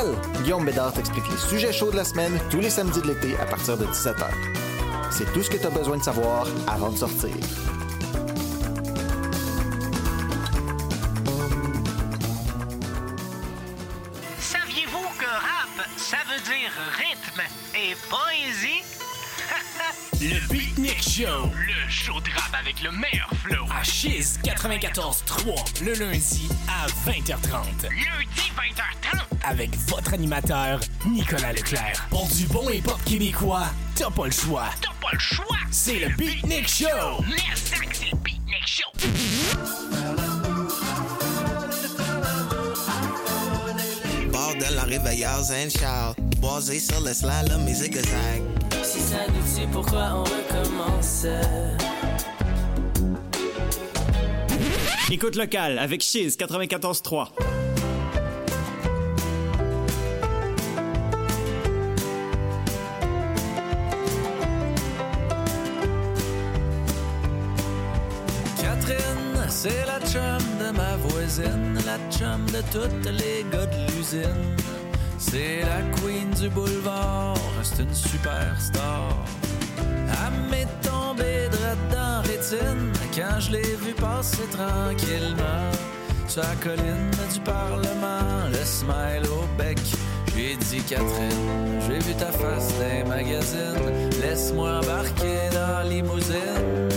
Nouvelles. Guillaume Bédard t'explique les sujets chauds de la semaine tous les samedis de l'été à partir de 17h. C'est tout ce que tu as besoin de savoir avant de sortir. Saviez-vous que rap, ça veut dire rythme et poésie? Le Beatnik Show. Le show de rap avec le meilleur flow. À Chiz 94.3, le lundi à 20h30. Lundi 20h30. Avec votre animateur, Nicolas Leclerc. Pour du bon hip-hop québécois, t'as pas le choix. T'as pas le choix. C'est le Beatnik Show. Merci, c'est le Beatnik Show. Bord de la réveillère Saint-Charles. Basé sur le slalom et zigzag. Si ça nous tue, pourquoi on recommence? Écoute locale avec Chiz 94.3. Catherine, c'est la chum de ma voisine, la chum de toutes les gars de l'usine. C'est la queen du boulevard, c'est une superstar. Elle m'est tombée droite dans la rétine quand je l'ai vue passer tranquillement sur la colline du Parlement, le smile au bec. J'ai dit Catherine, j'ai vu ta face dans les magazines, laisse-moi embarquer dans la limousine.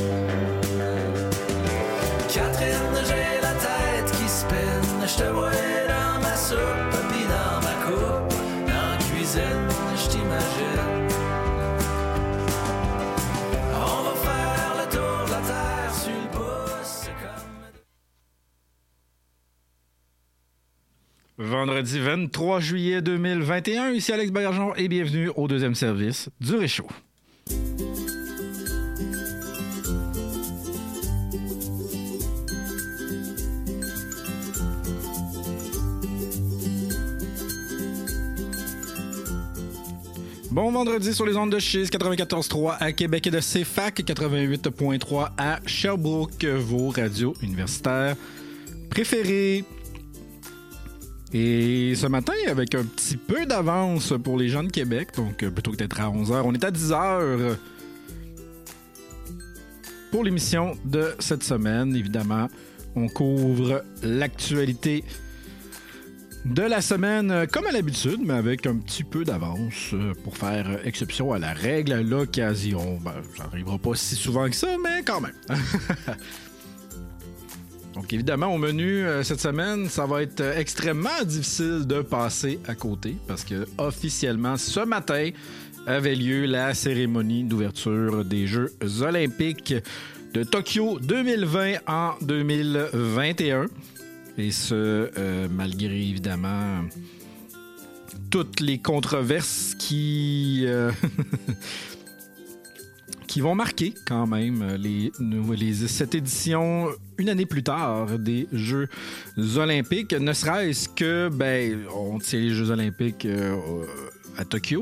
Catherine, j'ai la tête qui spinne, je te vois dans ma soupe pis dans ma coupe, dans la cuisine, je t'imagine. On va faire le tour de la terre sur le pouce comme... Vendredi 23 juillet 2021, ici Alex Bergeron et bienvenue au deuxième service du Réchaud. Bon vendredi sur les ondes de Chiz 94.3 à Québec et de CFAC 88.3 à Sherbrooke, vos radios universitaires préférées. Et ce matin, avec un petit peu d'avance pour les gens de Québec, donc plutôt que d'être à 11h, on est à 10h pour l'émission de cette semaine. Évidemment, on couvre l'actualité de la semaine, comme à l'habitude, mais avec un petit peu d'avance pour faire exception à la règle à l'occasion. Ben, ça n'arrivera pas si souvent que ça, mais quand même. Donc évidemment, au menu cette semaine, ça va être extrêmement difficile de passer à côté parce que officiellement, ce matin, avait lieu la cérémonie d'ouverture des Jeux olympiques de Tokyo 2020 en 2021. Et ce, malgré, évidemment, toutes les controverses qui vont marquer quand même cette édition, une année plus tard, des Jeux olympiques. Ne serait-ce que, on tient les Jeux olympiques à Tokyo.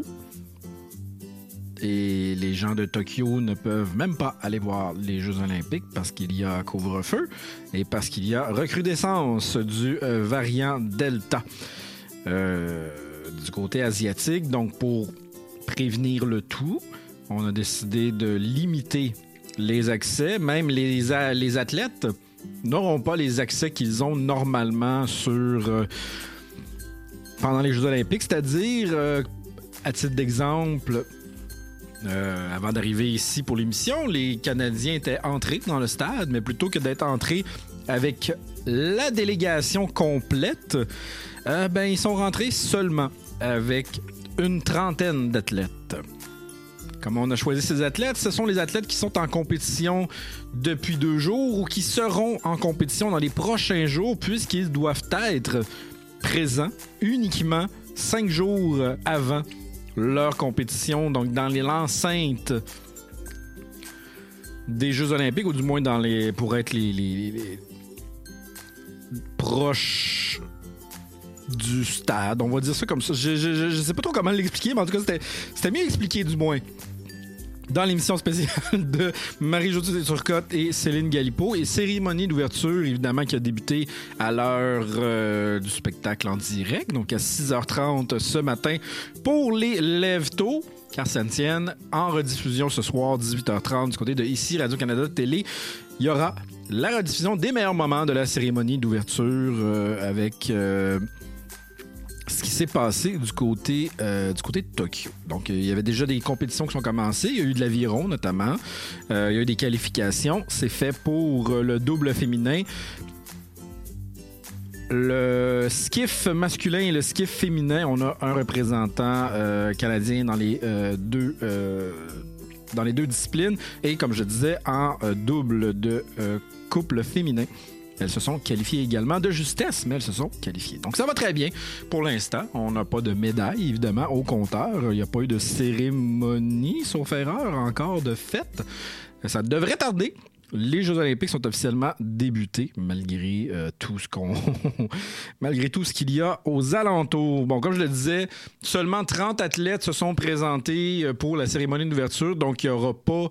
Et les gens de Tokyo ne peuvent même pas aller voir les Jeux olympiques parce qu'il y a couvre-feu et parce qu'il y a recrudescence du variant Delta du côté asiatique. Donc, pour prévenir le tout, on a décidé de limiter les accès. Même les athlètes n'auront pas les accès qu'ils ont normalement pendant les Jeux olympiques. C'est-à-dire, à titre d'exemple... avant d'arriver ici pour l'émission, les Canadiens étaient entrés dans le stade, mais plutôt que d'être entrés avec la délégation complète, ils sont rentrés seulement avec une trentaine d'athlètes. Comment on a choisi ces athlètes? Ce sont les athlètes qui sont en compétition depuis 2 jours ou qui seront en compétition dans les prochains jours puisqu'ils doivent être présents uniquement 5 jours avant leur compétition, donc dans l'enceinte des Jeux olympiques, ou du moins pour être les proches du stade, on va dire ça comme ça. Je sais pas trop comment l'expliquer, mais en tout cas, c'était mieux expliqué du moins. dans l'émission spéciale de Marie-Josée Turcotte et Céline Galipeau. Et cérémonie d'ouverture, évidemment, qui a débuté à l'heure du spectacle en direct, donc à 6h30 ce matin pour les Lève-Tôt, car ça ne tienne, en rediffusion ce soir, 18h30, du côté de ici, Radio-Canada Télé. Il y aura la rediffusion des meilleurs moments de la cérémonie d'ouverture avec... ce qui s'est passé du côté de Tokyo. Donc, il y avait déjà des compétitions qui sont commencées. Il y a eu de l'aviron, notamment. Il y a eu des qualifications. C'est fait pour le double féminin. Le skiff masculin et le skiff féminin, on a un représentant canadien dans les deux disciplines. Et comme je disais, en double de couple féminin. Elles se sont qualifiées également de justesse, mais elles se sont qualifiées. Donc, ça va très bien pour l'instant. On n'a pas de médaille, évidemment, au compteur. Il n'y a pas eu de cérémonie, sauf erreur, encore de fête. Ça devrait tarder. Les Jeux olympiques sont officiellement débutés, malgré tout ce qu'il y a aux alentours. Bon, comme je le disais, seulement 30 athlètes se sont présentés pour la cérémonie d'ouverture, donc il n'y aura pas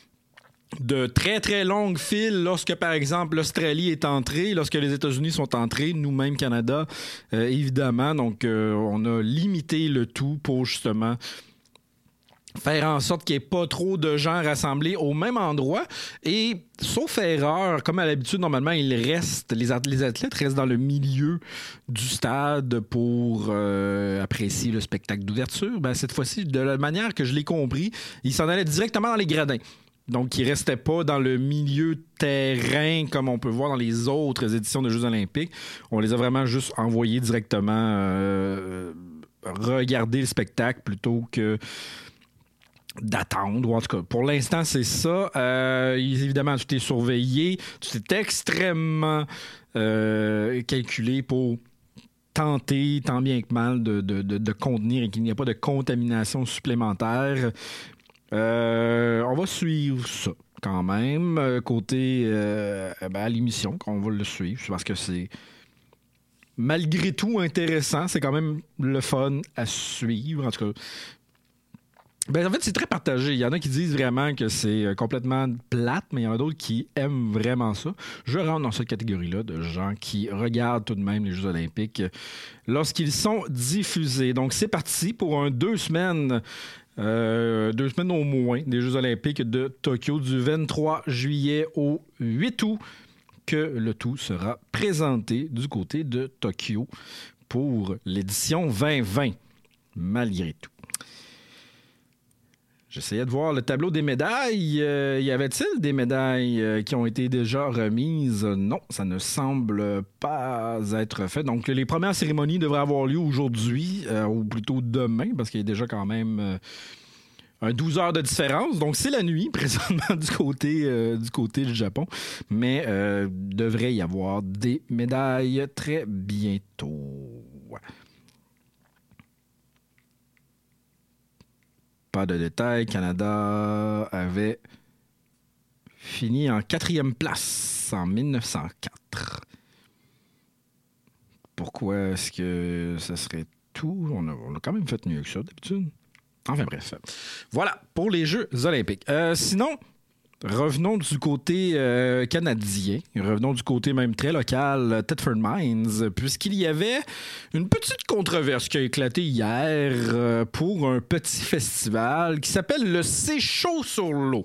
de très, très longues files lorsque, par exemple, l'Australie est entrée, lorsque les États-Unis sont entrés, nous-mêmes, Canada, évidemment. Donc, on a limité le tout pour, justement, faire en sorte qu'il n'y ait pas trop de gens rassemblés au même endroit. Et, sauf erreur, comme à l'habitude, normalement, les athlètes restent dans le milieu du stade pour apprécier le spectacle d'ouverture. Ben, cette fois-ci, de la manière que je l'ai compris, ils s'en allaient directement dans les gradins. Donc, ils ne restaient pas dans le milieu terrain comme on peut voir dans les autres éditions de Jeux olympiques. On les a vraiment juste envoyés directement regarder le spectacle plutôt que d'attendre. Ou en tout cas, pour l'instant, c'est ça. Évidemment, tout est surveillé. Tout est extrêmement calculé pour tenter, tant bien que mal, de contenir et qu'il n'y ait pas de contamination supplémentaire. On va suivre ça quand même, côté à l'émission, qu'on va le suivre, parce que c'est malgré tout intéressant, c'est quand même le fun à suivre, en tout cas. Ben, en fait, c'est très partagé. Il y en a qui disent vraiment que c'est complètement plate, mais il y en a d'autres qui aiment vraiment ça. Je rentre dans cette catégorie-là de gens qui regardent tout de même les Jeux olympiques lorsqu'ils sont diffusés. Donc, c'est parti pour 2 semaines. 2 semaines au moins des Jeux olympiques de Tokyo du 23 juillet au 8 août que le tout sera présenté du côté de Tokyo pour l'édition 2020, malgré tout. J'essayais de voir le tableau des médailles. Y avait-il des médailles qui ont été déjà remises? Non, ça ne semble pas être fait. Donc, les premières cérémonies devraient avoir lieu aujourd'hui, ou plutôt demain, parce qu'il y a déjà quand même 12 heures de différence. Donc, c'est la nuit, présentement, du côté du Japon. Mais devrait y avoir des médailles très bientôt. Pas de détails. Canada avait fini en 4e place en 1904. Pourquoi est-ce que ça serait tout? On a quand même fait mieux que ça, d'habitude. Enfin bref. Voilà, pour les Jeux olympiques. Sinon, revenons du côté canadien. Revenons du côté même très local, Thetford Mines, puisqu'il y avait une petite controverse qui a éclaté hier pour un petit festival qui s'appelle le C'est chaud sur l'eau.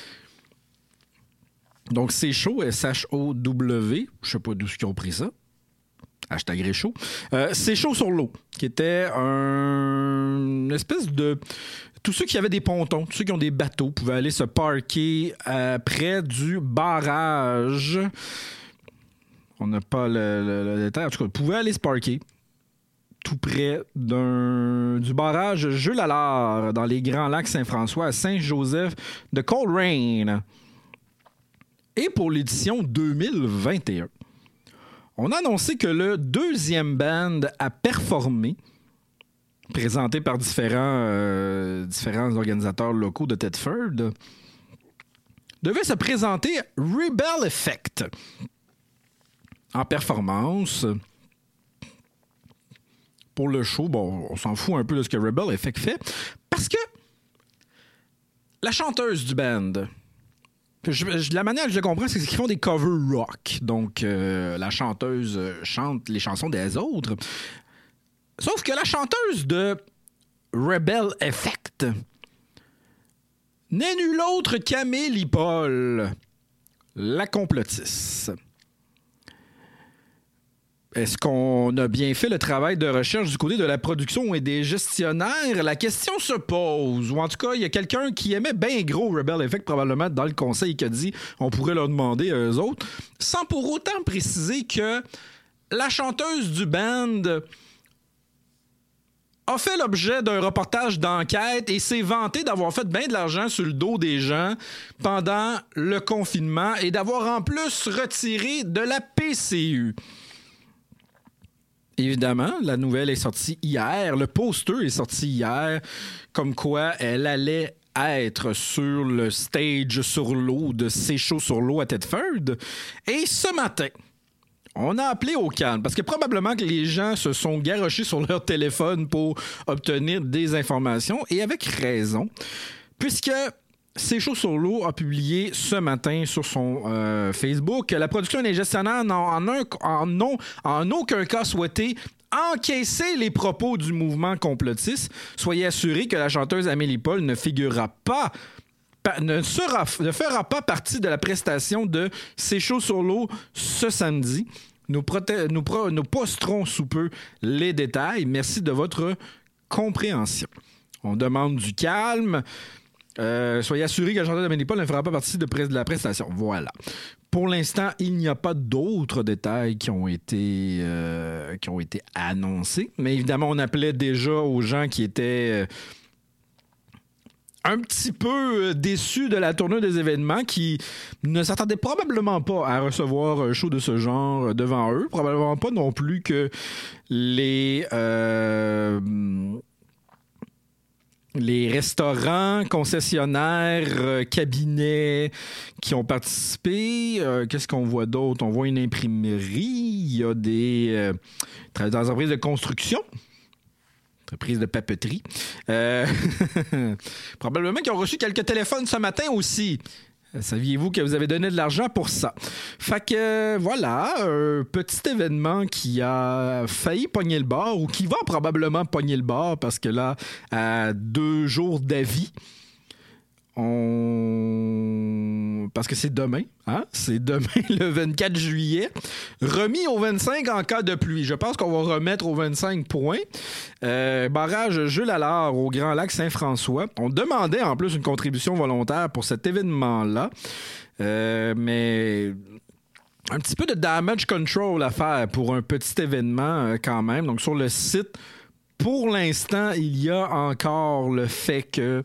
Donc, C'est chaud, S-H-O-W. Je ne sais pas d'où ils ont pris ça. Hashtag Réchaud. C'est chaud sur l'eau, qui était une espèce de... Tous ceux qui avaient des pontons, tous ceux qui ont des bateaux, pouvaient aller se parquer près du barrage. On n'a pas le détail. En tout cas, ils pouvaient aller se parquer tout près du barrage Jules-Allard, dans les Grands Lacs Saint-François, à Saint-Joseph de Coleraine. Et pour l'édition 2021, on a annoncé que le 2e band à performer, présenté par différents organisateurs locaux de Thetford, devait se présenter Rebel Effect en performance. Pour le show, bon, on s'en fout un peu de ce que Rebel Effect fait, parce que La chanteuse du band. La manière que je comprends, c'est qu'ils font des covers rock. Donc, la chanteuse chante les chansons des autres. Sauf que la chanteuse de Rebel Effect n'est nulle autre qu'Amélie Paul, la complotiste. Est-ce qu'on a bien fait le travail de recherche du côté de la production et des gestionnaires? La question se pose. Ou en tout cas, il y a quelqu'un qui aimait bien gros Rebel Effect, probablement dans le conseil, qui a dit on pourrait leur demander à eux autres, sans pour autant préciser que la chanteuse du band a fait l'objet d'un reportage d'enquête et s'est vantée d'avoir fait bien de l'argent sur le dos des gens pendant le confinement et d'avoir en plus retiré de la PCU. Évidemment, la nouvelle est sortie hier, le poster est sorti hier, comme quoi elle allait être sur le stage sur l'eau de C'est chaud sur l'eau à Thetford. Et ce matin, on a appelé au calme, parce que probablement que les gens se sont garochés sur leur téléphone pour obtenir des informations, et avec raison, puisque C'est chaud sur l'eau a publié ce matin sur son Facebook que la production et les gestionnaires n'ont en aucun cas souhaité encaisser les propos du mouvement complotiste. Soyez assurés que la chanteuse Amélie Paul ne fera pas partie de la prestation de C'est chaud sur l'eau ce samedi. Nous posterons sous peu les détails. Merci de votre compréhension. On demande du calme. Soyez assurés que la chanteuse Amélie Paul ne fera pas partie de la prestation. Voilà. Pour l'instant, il n'y a pas d'autres détails qui ont été annoncés. Mais évidemment, on appelait déjà aux gens qui étaient un petit peu déçus de la tournure des événements, qui ne s'attendaient probablement pas à recevoir un show de ce genre devant eux. Probablement pas non plus que les restaurants, concessionnaires, cabinets qui ont participé. Qu'est-ce qu'on voit d'autre? On voit une imprimerie, il y a des entreprises de construction, entreprises de papeterie. Probablement qu'ils ont reçu quelques téléphones ce matin aussi. Saviez-vous que vous avez donné de l'argent pour ça? Fait que voilà, un petit événement qui a failli pogner le bord ou qui va probablement pogner le bord parce que là, à 2 jours d'avis, parce que c'est demain, hein? C'est demain le 24 juillet, remis au 25 en cas de pluie. Je pense qu'on va remettre au 25 points. Barrage Jules Allard au Grand Lac Saint-François. On demandait en plus une contribution volontaire pour cet événement-là. Mais un petit peu de damage control à faire pour un petit événement quand même. Donc sur le site, pour l'instant, il y a encore le fait que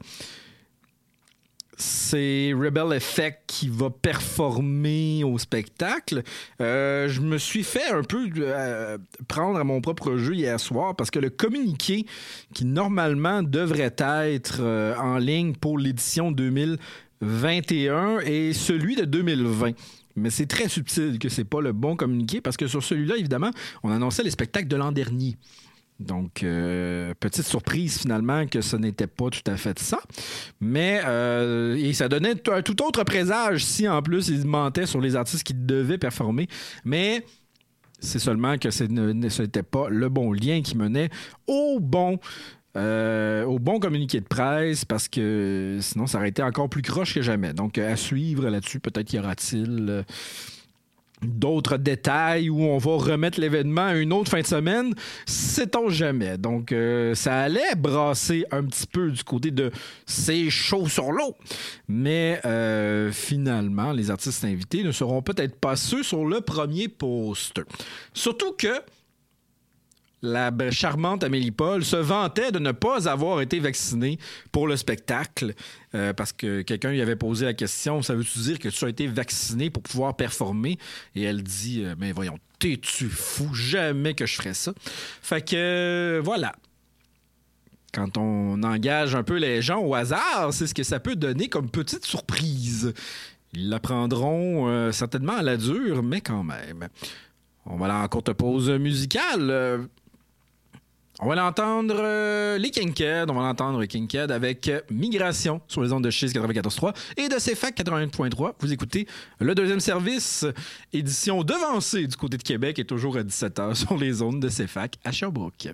c'est Rebel Effect qui va performer au spectacle. Je me suis fait un peu prendre à mon propre jeu hier soir parce que le communiqué qui normalement devrait être en ligne pour l'édition 2021 est celui de 2020. Mais c'est très subtil que c'est pas le bon communiqué parce que sur celui-là, évidemment, on annonçait les spectacles de l'an dernier. Donc, petite surprise finalement que ce n'était pas tout à fait ça. Mais et ça donnait un tout autre présage si en plus ils mentaient sur les artistes qui devaient performer. Mais c'est seulement que ce n'était pas le bon lien qui menait au bon communiqué de presse parce que sinon ça aurait été encore plus croche que jamais. Donc, à suivre là-dessus, peut-être y aura-t-il d'autres détails où on va remettre l'événement à une autre fin de semaine, sait-on jamais. Donc, ça allait brasser un petit peu du côté de C'est chaud sur l'eau. Mais finalement, les artistes invités ne seront peut-être pas ceux sur le premier poster. Surtout que la charmante Amélie Paul se vantait de ne pas avoir été vaccinée pour le spectacle parce que quelqu'un lui avait posé la question « Ça veut-tu dire que tu as été vacciné pour pouvoir performer? » Et elle dit « Mais voyons, t'es-tu fou? Jamais que je ferais ça. » Fait que voilà. Quand on engage un peu les gens au hasard, c'est ce que ça peut donner comme petite surprise. Ils l'apprendront certainement à la dure, mais quand même. On va aller en courte pause musicale. On va l'entendre les Kinked. On va l'entendre Kinked avec Migration sur les ondes de Chiz 94.3 et de CFAC 81.3. Vous écoutez le deuxième service, édition devancée du côté de Québec et toujours à 17h sur les ondes de CFAC à Sherbrooke.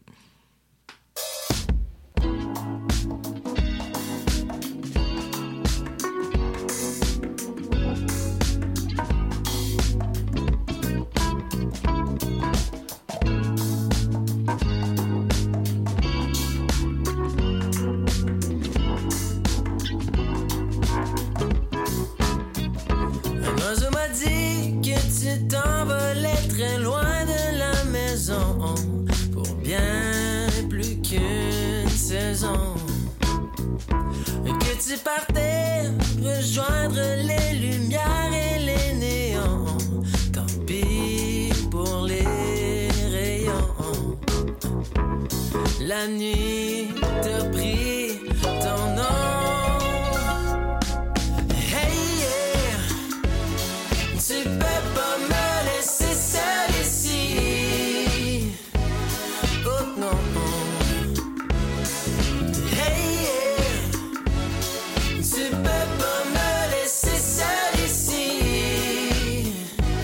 T'envolais très loin de la maison pour bien plus qu'une saison. Que tu partais rejoindre les lumières et les néons. Tant pis pour les rayons. La nuit t'a pris ton nom. Hey yeah, tu peux pas me laisser seul ici. Oh non. Hey yeah, tu peux pas me laisser seul ici.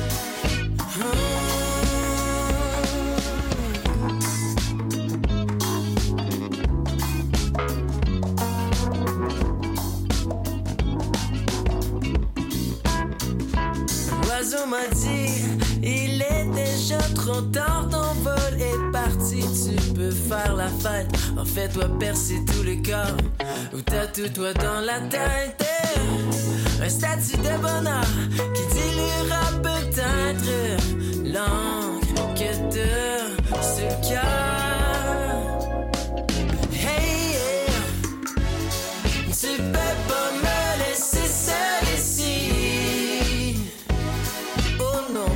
L'oiseau m'a dit, il est déjà trop tard, ton vol est parti, tu peux faire la fête. En fait, toi percer tout le corps, ou tatoue-toi dans la tête. Un statut de bonheur qui diluera peut-être l'encre que t'as sur le cœur. Hey yeah, tu peux pas me laisser seul ici. Oh non.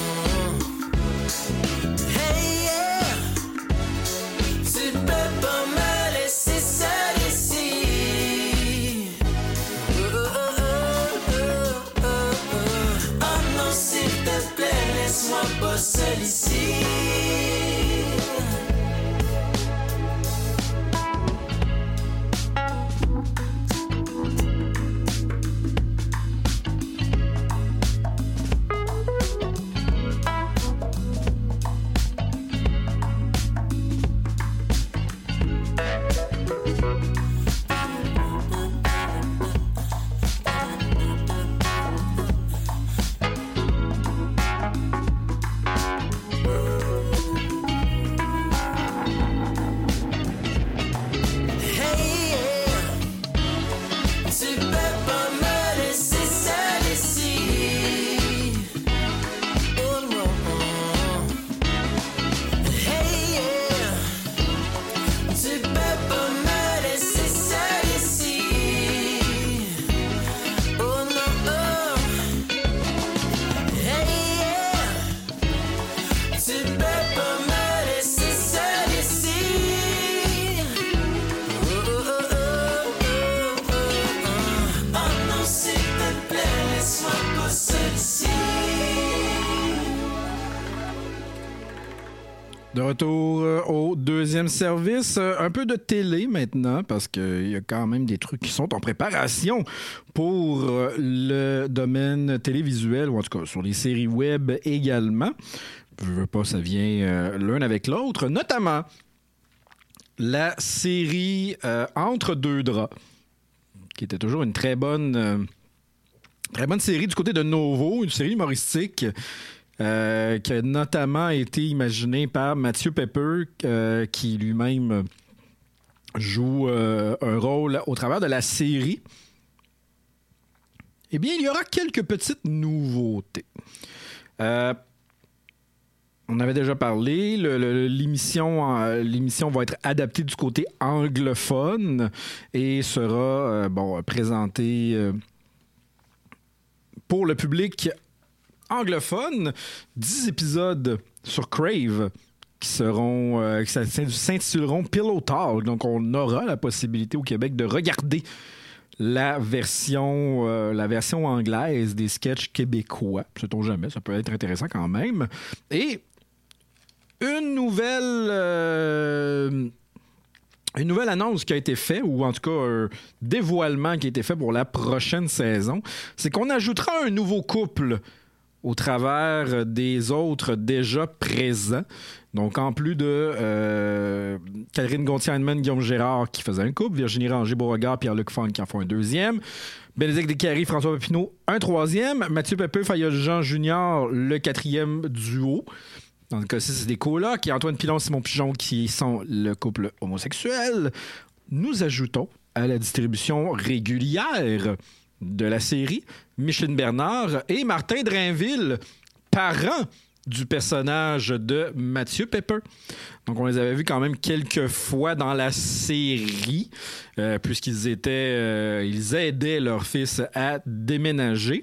Hey yeah, tu peux pas me laisser seul ici. Oh non, s'il te plaît, laisse-moi pas seul ici. Hey yeah, tu peux pas me laisser seul ici. Oh non. Hey yeah, tu peux pas me laisser seul ici. Oh non. Hey yeah, tu peux pas me laisser seul ici. Oh non, s'il te plaît, laisse-moi pas seul ici. De retour au deuxième service. Un peu de télé maintenant, parce qu'il y a quand même des trucs qui sont en préparation pour le domaine télévisuel, ou en tout cas sur les séries web également. Je veux pas, ça vient l'un avec l'autre. Notamment la série Entre deux draps, qui était toujours une très bonne série du côté de Novo, une série humoristique qui a notamment été imaginée par Mathieu Pepper, qui lui-même joue un rôle au travers de la série. Eh bien, il y aura quelques petites nouveautés. On avait déjà parlé, l'émission va être adaptée du côté anglophone et sera présentée pour le public anglophone. 10 épisodes sur Crave qui s'intituleront Pillow Talk. Donc, on aura la possibilité au Québec de regarder la version anglaise des sketchs québécois. Sait-on jamais, ça peut être intéressant quand même. Et Une nouvelle annonce qui a été faite, ou en tout cas un dévoilement qui a été fait pour la prochaine saison, c'est qu'on ajoutera un nouveau couple au travers des autres déjà présents. Donc, en plus de Catherine Gontier-Heinemann, Guillaume Gérard qui faisait un couple, Virginie Ranger-Beauregard, Pierre-Luc Funk qui en font un deuxième, Bénédicte Descaries, François Papineau, un troisième, Mathieu Pepeux, Fayolle-Jean Junior, le quatrième duo. Dans le cas-ci, c'est des colocs, et Antoine Pilon, Simon Pigeon qui sont le couple homosexuel. Nous ajoutons à la distribution régulière de la série Micheline Bernard et Martin Drainville, parents du personnage de Mathieu Pepeux. Donc, on les avait vus quand même quelques fois dans la série, puisqu'ils ils aidaient leur fils à déménager.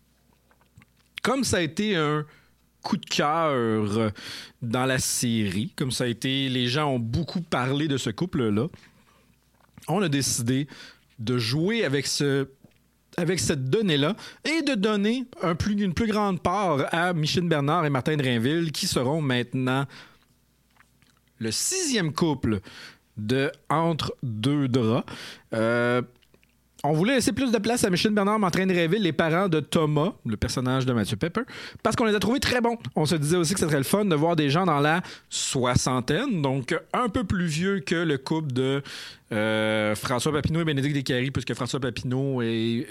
Comme ça a été un coup de cœur dans la série, comme ça a été, les gens ont beaucoup parlé de ce couple-là, on a décidé de jouer avec cette donnée-là et de donner une plus grande part à Micheline Bernard et Martin Drainville, qui seront maintenant le 6e couple de Entre deux draps. On voulait laisser plus de place à Micheline Bernard, Martin Drainville, les parents de Thomas, le personnage de Mathieu Pepeux, parce qu'on les a trouvés très bons. On se disait aussi que ce serait le fun de voir des gens dans la soixantaine, donc un peu plus vieux que le couple de François Papineau et Bénédicte Descaries, puisque François Papineau est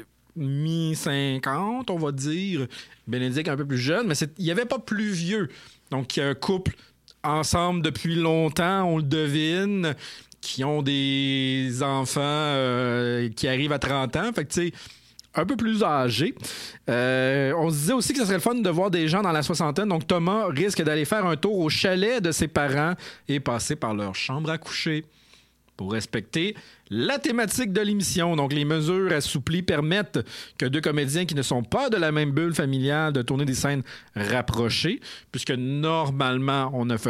mi-50, on va dire. Bénédicte un peu plus jeune, mais il n'y avait pas plus vieux. Donc, il y a un couple ensemble depuis longtemps, on le devine, qui ont des enfants qui arrivent à 30 ans. Fait que, tu sais, un peu plus âgés. On se disait aussi que ce serait le fun de voir des gens dans la soixantaine. Donc, Thomas risque d'aller faire un tour au chalet de ses parents et passer par leur chambre à coucher pour respecter la thématique de l'émission. Donc, les mesures assouplies permettent que deux comédiens qui ne sont pas de la même bulle familiale de tourner des scènes rapprochées, puisque normalement,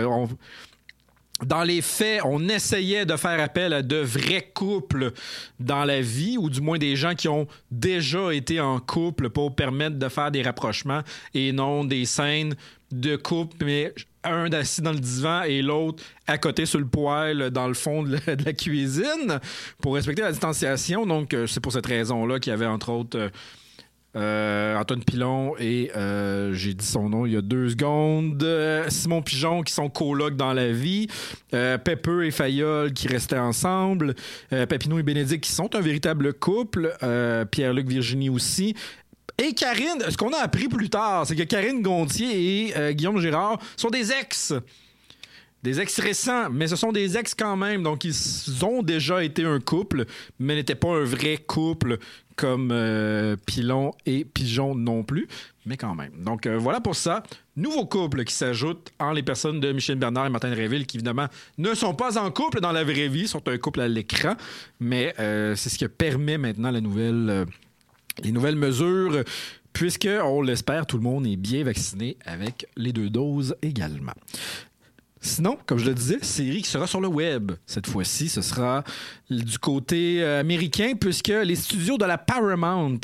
dans les faits, on essayait de faire appel à de vrais couples dans la vie, ou du moins des gens qui ont déjà été en couple pour permettre de faire des rapprochements et non des scènes de couple, mais un assis dans le divan et l'autre à côté sur le poêle dans le fond de la cuisine pour respecter la distanciation. Donc, c'est pour cette raison-là qu'il y avait entre autres Antoine Pilon et j'ai dit son nom il y a 2 secondes, Simon Pigeon qui sont colocs dans la vie, Pepeux et Fayolle qui restaient ensemble, Papineau et Bénédicte qui sont un véritable couple, Pierre-Luc, Virginie aussi. Et Karine, ce qu'on a appris plus tard, c'est que Karine Gontier et Guillaume Gérard sont des ex. Des ex récents, mais ce sont des ex quand même. Donc, ils ont déjà été un couple, mais n'étaient pas un vrai couple comme Pilon et Pigeon non plus, mais quand même. Donc, voilà pour ça. Nouveau couple qui s'ajoute en les personnes de Micheline Bernard et Martin Drainville, qui évidemment ne sont pas en couple dans la vraie vie, sont un couple à l'écran, mais c'est ce qui permet maintenant les nouvelles mesures, puisque, on l'espère, tout le monde est bien vacciné avec les 2 doses également. Sinon, comme je le disais, série qui sera sur le web. Cette fois-ci, ce sera du côté américain, puisque les studios de la Paramount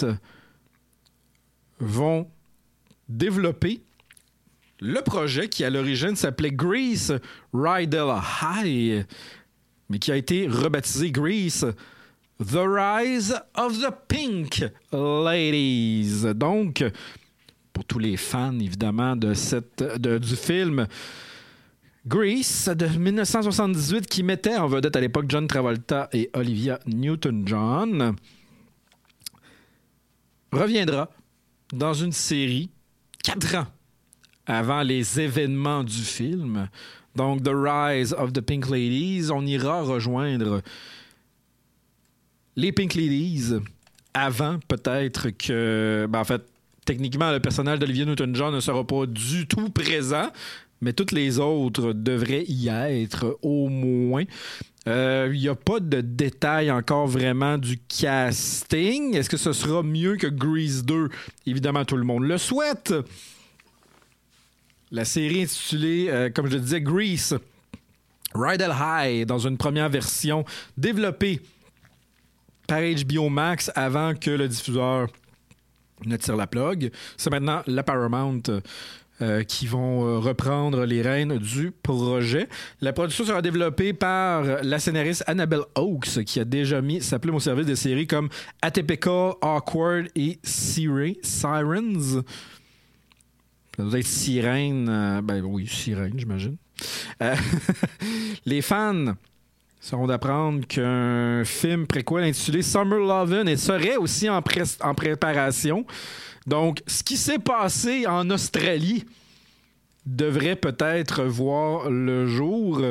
vont développer le projet qui, à l'origine, s'appelait Grease Rydell High, mais qui a été rebaptisé Grease The Rise of the Pink Ladies. Donc, pour tous les fans, évidemment, du film Grease de 1978, qui mettait en vedette à l'époque John Travolta et Olivia Newton-John, reviendra dans une série 4 ans avant les événements du film. Donc, The Rise of the Pink Ladies, on ira rejoindre les Pink Ladies avant peut-être que... en fait, techniquement, le personnage d'Olivia Newton-John ne sera pas du tout présent, mais toutes les autres devraient y être au moins. Il n'y a pas de détails encore vraiment du casting. Est-ce que ce sera mieux que Grease 2? Évidemment, tout le monde le souhaite. La série intitulée, comme je le disais, Grease Rydell High, dans une première version développée par HBO Max avant que le diffuseur ne tire la plug. C'est maintenant la Paramount qui vont reprendre les rênes du projet. La production sera développée par la scénariste Annabelle Oakes, qui a déjà mis sa plume au service de séries comme Atypical, Awkward et Sirens. Ça doit être Sirène. Ben oui, Sirène, j'imagine. Les fans seront d'apprendre qu'un film préquel intitulé Summer Lovin' serait aussi en préparation. Donc, ce qui s'est passé en Australie devrait peut-être voir le jour.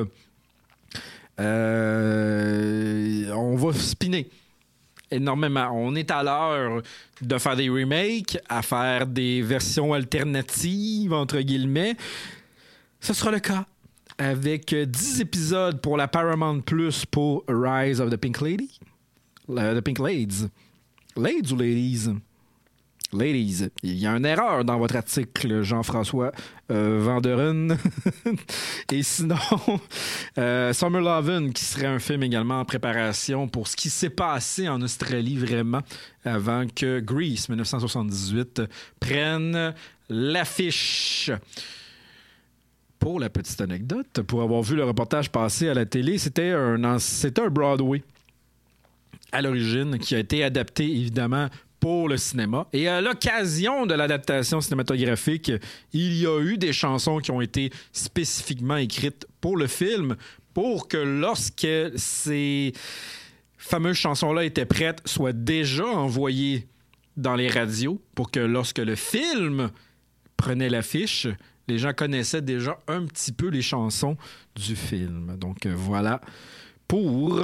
On va spinner énormément. On est à l'heure de faire des remakes, à faire des versions alternatives, entre guillemets. Ce sera le cas avec 10 épisodes pour la Paramount Plus pour Rise of the Pink Lady. The Pink Ladies. Ladies ou Ladies? Ladies. Il y a une erreur dans votre article, Jean-François Vanderen. Et sinon, Summer Lovin', qui serait un film également en préparation pour ce qui s'est passé en Australie vraiment avant que Grease 1978 prenne l'affiche. Pour la petite anecdote, pour avoir vu le reportage passer à la télé, c'était un Broadway à l'origine qui a été adapté évidemment pour le cinéma. Et à l'occasion de l'adaptation cinématographique, il y a eu des chansons qui ont été spécifiquement écrites pour le film pour que lorsque ces fameuses chansons-là étaient prêtes, soient déjà envoyées dans les radios pour que lorsque le film prenait l'affiche, les gens connaissaient déjà un petit peu les chansons du film. Donc voilà pour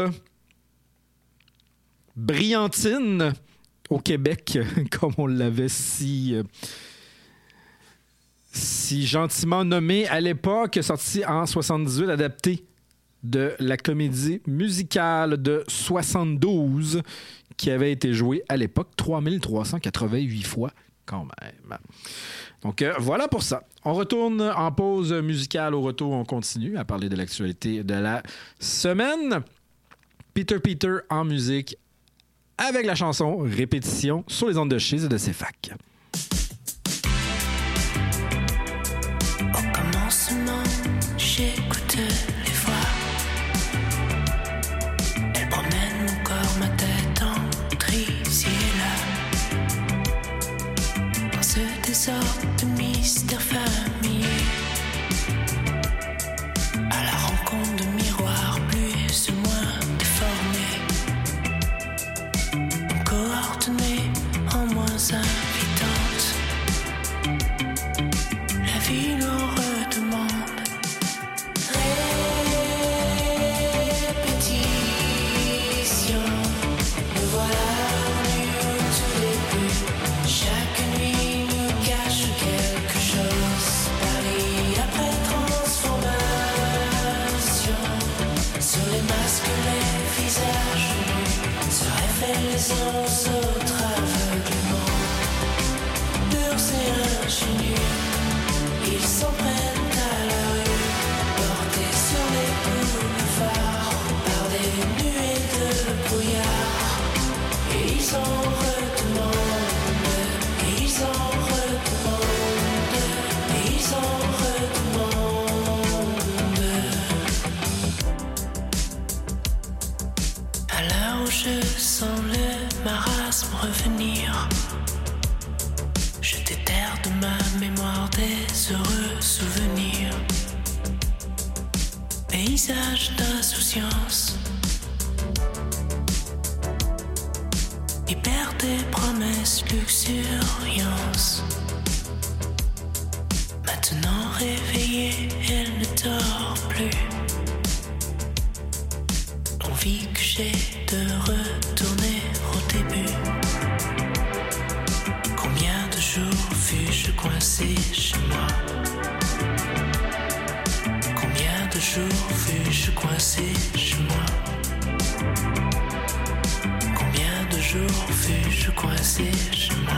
Brillantine au Québec, comme on l'avait si gentiment nommé à l'époque, sorti en 78, adapté de la comédie musicale de 72 qui avait été jouée à l'époque 3388 fois quand même. Donc, voilà pour ça. On retourne en pause musicale. Au retour, on continue à parler de l'actualité de la semaine. Peter en musique avec la chanson Répétition sur les ondes de Chiz et de CFAC. Au commencement, j'écoute les voix. Elles promènent mon corps, ma tête entre ici et là. Dans ce désordre de mystères familiers, à la rencontre de miroirs plus ou moins déformés, coordonnées en moins invitantes. La vie leur redemande répétition. Nous voilà revenus au tout début. Chaque nuit nous cache quelque chose. Paris après transformation. Sur les masques, les visages nus se révèlent les uns aux autres aveuglement. Purs et ingénus, ils s'en prennent à la rue, portés sur les boulevards par des nuées de brouillard. Et ils en redemandent, et ils en redemandent, et ils en redemandent. À l'heure où je sens le marasme revenir, je déterre de ma mémoire des heureux souvenirs. Paysage d'insouciance, hyper des promesses, luxuriance. Maintenant réveillée, elle ne dort plus. L'envie que j'ai de retourner au début. Combien de jours fus-je coincé chez moi? Combien de jours fus-je coincé chez moi? Combien de jours fus-je coincé chez moi?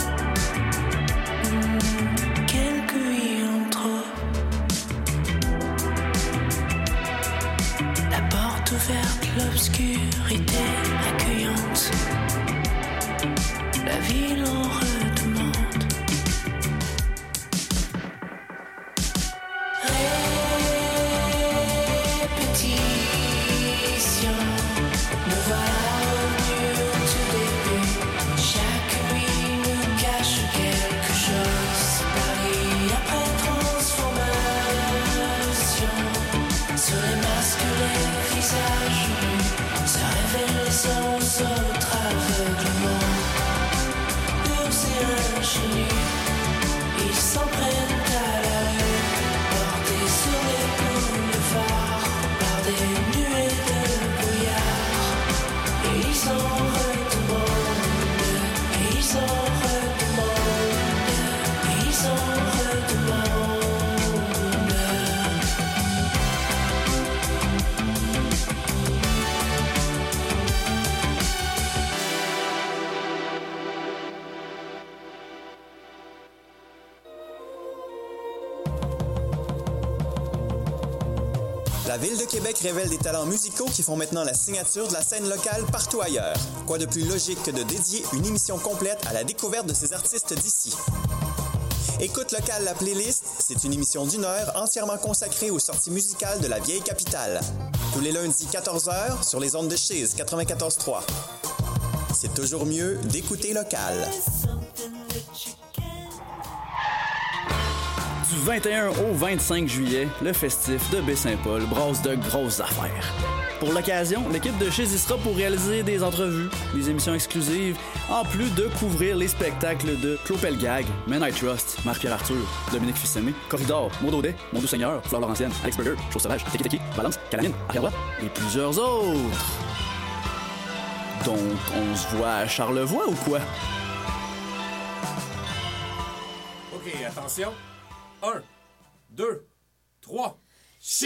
Quelques nuits en trop. La porte ouverte, l'obscurité accueillante. La ville en redemande. sans autre aveuglement. Eux c'est un génie, ils s'en prennent à la rue, portés sur les boulevards, par des nuées de brouillard. Et ils en redemandent, et ils en redemandent, et ils en redemandent. La Ville de Québec révèle des talents musicaux qui font maintenant la signature de la scène locale partout ailleurs. Quoi de plus logique que de dédier une émission complète à la découverte de ces artistes d'ici? Écoute local la playlist, c'est une émission d'1 heure entièrement consacrée aux sorties musicales de la vieille capitale. Tous les lundis 14h sur les ondes de Chiz 94.3. C'est toujours mieux d'écouter local. Du 21 au 25 juillet, le festif de Baie-Saint-Paul brasse de grosses affaires. Pour l'occasion, l'équipe de Chiz y sera pour réaliser des entrevues, des émissions exclusives, en plus de couvrir les spectacles de Claude Pelgag, Men I Trust, Marc-Pierre Arthur, Dominique Fils-Aimé, Corridor, Maud Audet, Mon Doux Seigneur, Fleur Laurentienne, Alex Burger, Chose Sauvage, Teki Teki, Balance, Calamine, Arrière-Droite et plusieurs autres. Donc, on se voit à Charlevoix ou quoi? OK, attention. 1, 2, 3. Chiz!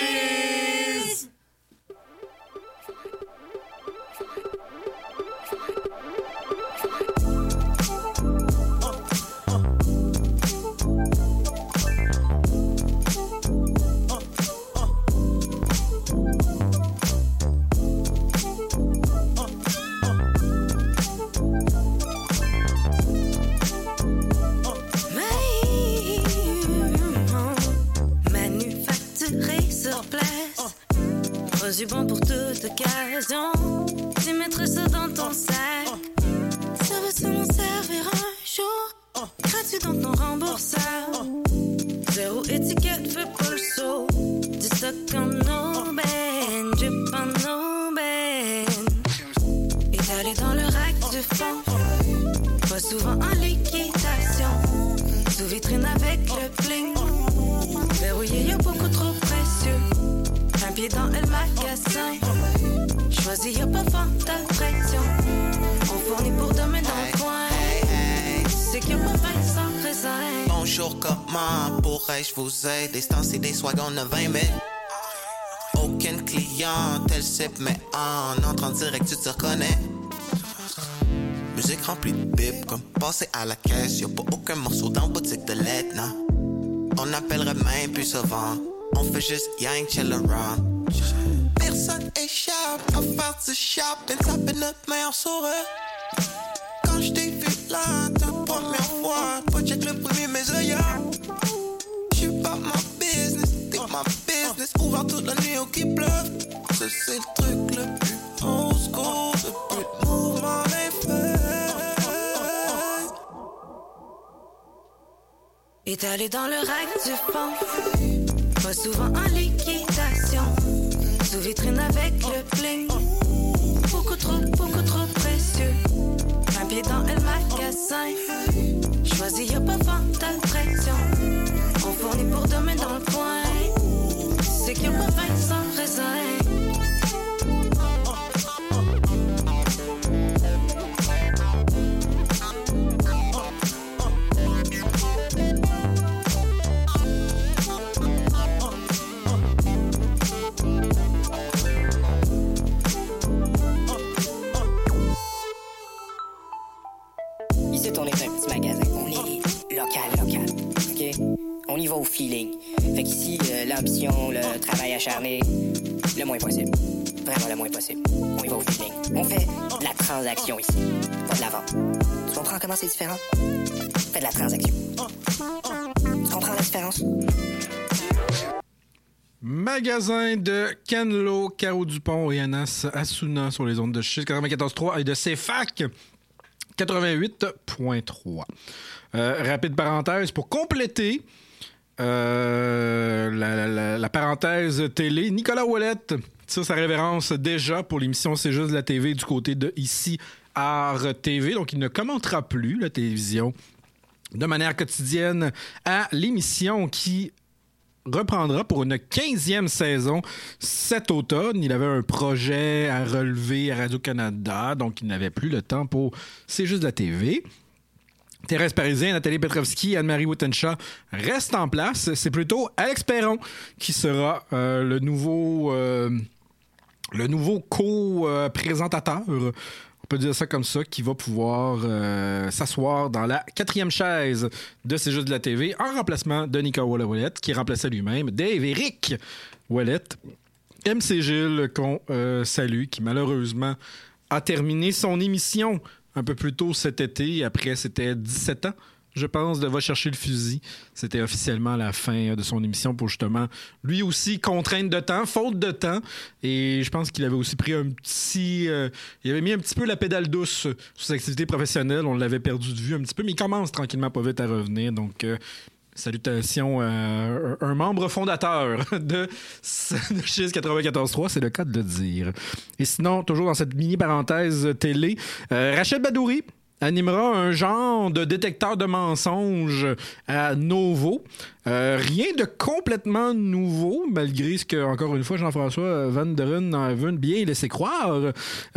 Du bon pour toute occasion. Tu mettrais ça dans ton sac. Ça va seulement servir un jour. Gratuit dans ton remboursable. Zéro étiquette, fais pas le saut. Du stock en aubaine, drip en aubaine. Étalé dans le rack du fond. Pas souvent en liquidation. Sous vitrine avec le bling. Verrouillé, y'a beaucoup trop précieux. Un pied dans le magasin. Choisis, y'a pas fort de pression. On fournit pour demain dans le coin. C'est qu'il y a pas faim sans raisin. Bonjour, comment pourrais-je vous aider? C'est temps, des swagons de 20 000. Aucun client, tel sip, mais en entrant direct, tu te reconnais. Musique remplie de bip, comme passer à la caisse. Y'a pas aucun morceau dans boutique de lettres, non. On appellerait même plus souvent. On fait juste yang chill around. Personne échappe à faire du shopping, taper notre meilleur sourire. Quand je t'ai vu là, ta première fois, pas check le premier mes œillères. J'suis pas ma business, t'es ma business. Ouvert toute la nuit au qui pleuve. Ça c'est le truc le plus old school, le plus de mouvement des faits. Étalé dans le rack du fond. Pas souvent en liquidation. Sous vitrine avec le bling. Beaucoup trop précieux. Un pied dans le magasin. Choisis, y'a pas fort de pression. On fournit pour demain dans le coin. C'est qu'il y a pas faim sans raisin. On est un petit magasin, on est local, ok? On y va au feeling. Fait qu'ici, l'ambition, le travail acharné, le moins possible. Vraiment le moins possible. On y va au feeling. On fait de la transaction ici, pas de la vente. Tu comprends comment c'est différent? On fait de la transaction. Tu comprends la différence? Magasin de Canlo, Caro Dupont et Anas Asuna sur les ondes de Chiz 94.3 et de CFAC 88.3. Rapide parenthèse pour compléter la parenthèse télé. Nicolas Ouellette tire sa révérence déjà pour l'émission C'est juste de la TV du côté de Ici Art TV. Donc, il ne commentera plus la télévision de manière quotidienne à l'émission qui reprendra pour une 15e saison cet automne. Il avait un projet à relever à Radio-Canada, donc il n'avait plus le temps pour C'est juste de la TV. Thérèse Parisien, Nathalie Petrovski, Anne-Marie Wittenshaw restent en place. C'est plutôt Alex Perron qui sera le nouveau co-présentateur. On peut dire ça comme ça, qui va pouvoir s'asseoir dans la 4e chaise de C'est juste de la TV en remplacement de Nicolas Ouellet, qui remplaçait lui-même Dave-Éric Ouellet. MC Gilles, qu'on salue, qui malheureusement a terminé son émission un peu plus tôt cet été. Après, c'était 17 ans, je pense, de Va chercher le fusil. C'était officiellement la fin de son émission pour justement, lui aussi, contrainte de temps, faute de temps. Et je pense qu'il avait aussi pris il avait mis un petit peu la pédale douce sur ses activités professionnelles. On l'avait perdu de vue un petit peu, mais il commence tranquillement pas vite à revenir. Donc, salutations à un membre fondateur de Chiz 94.3, c'est le cas de le dire. Et sinon, toujours dans cette mini-parenthèse télé, Rachid Badouri animera un genre de détecteur de mensonges à Novo. Rien de complètement nouveau, malgré ce que, encore une fois, Jean-François Van der Ven veut bien laisser croire.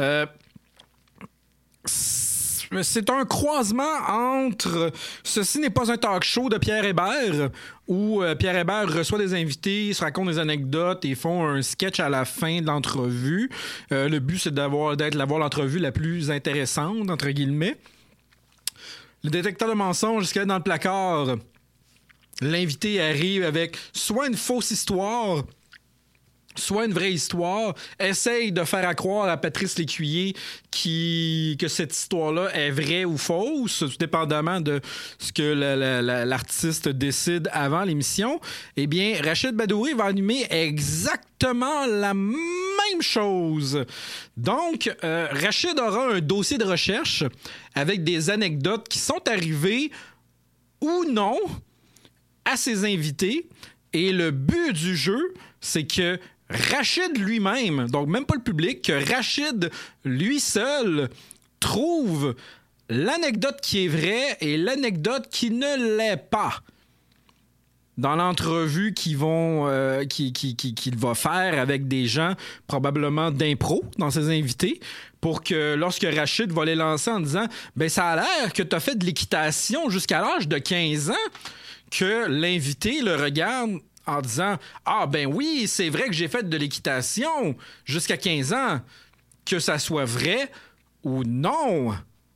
C'est un croisement entre Ceci n'est pas un talk show de Pierre Hébert, où Pierre Hébert reçoit des invités, se raconte des anecdotes et font un sketch à la fin de l'entrevue. Le but, c'est d'avoir l'entrevue la plus intéressante, entre guillemets. Le détecteur de mensonges, jusqu'à dans le placard, l'invité arrive avec soit une fausse histoire, soit une vraie histoire, essaye de faire croire à Patrice Lécuyer que cette histoire-là est vraie ou fausse, dépendamment de ce que l'artiste décide avant l'émission. Eh bien, Rachid Badouri va animer exactement la même chose. Donc, Rachid aura un dossier de recherche avec des anecdotes qui sont arrivées ou non à ses invités. Et le but du jeu, c'est que Rachid lui-même, donc même pas le public, que Rachid lui seul trouve l'anecdote qui est vraie et l'anecdote qui ne l'est pas dans l'entrevue qu'il va faire avec des gens probablement d'impro dans ses invités, pour que lorsque Rachid va les lancer en disant « Ben ça a l'air que tu as fait de l'équitation jusqu'à l'âge de 15 ans », que l'invité le regarde en disant « Ah ben oui, c'est vrai que j'ai fait de l'équitation jusqu'à 15 ans, que ça soit vrai ou non. »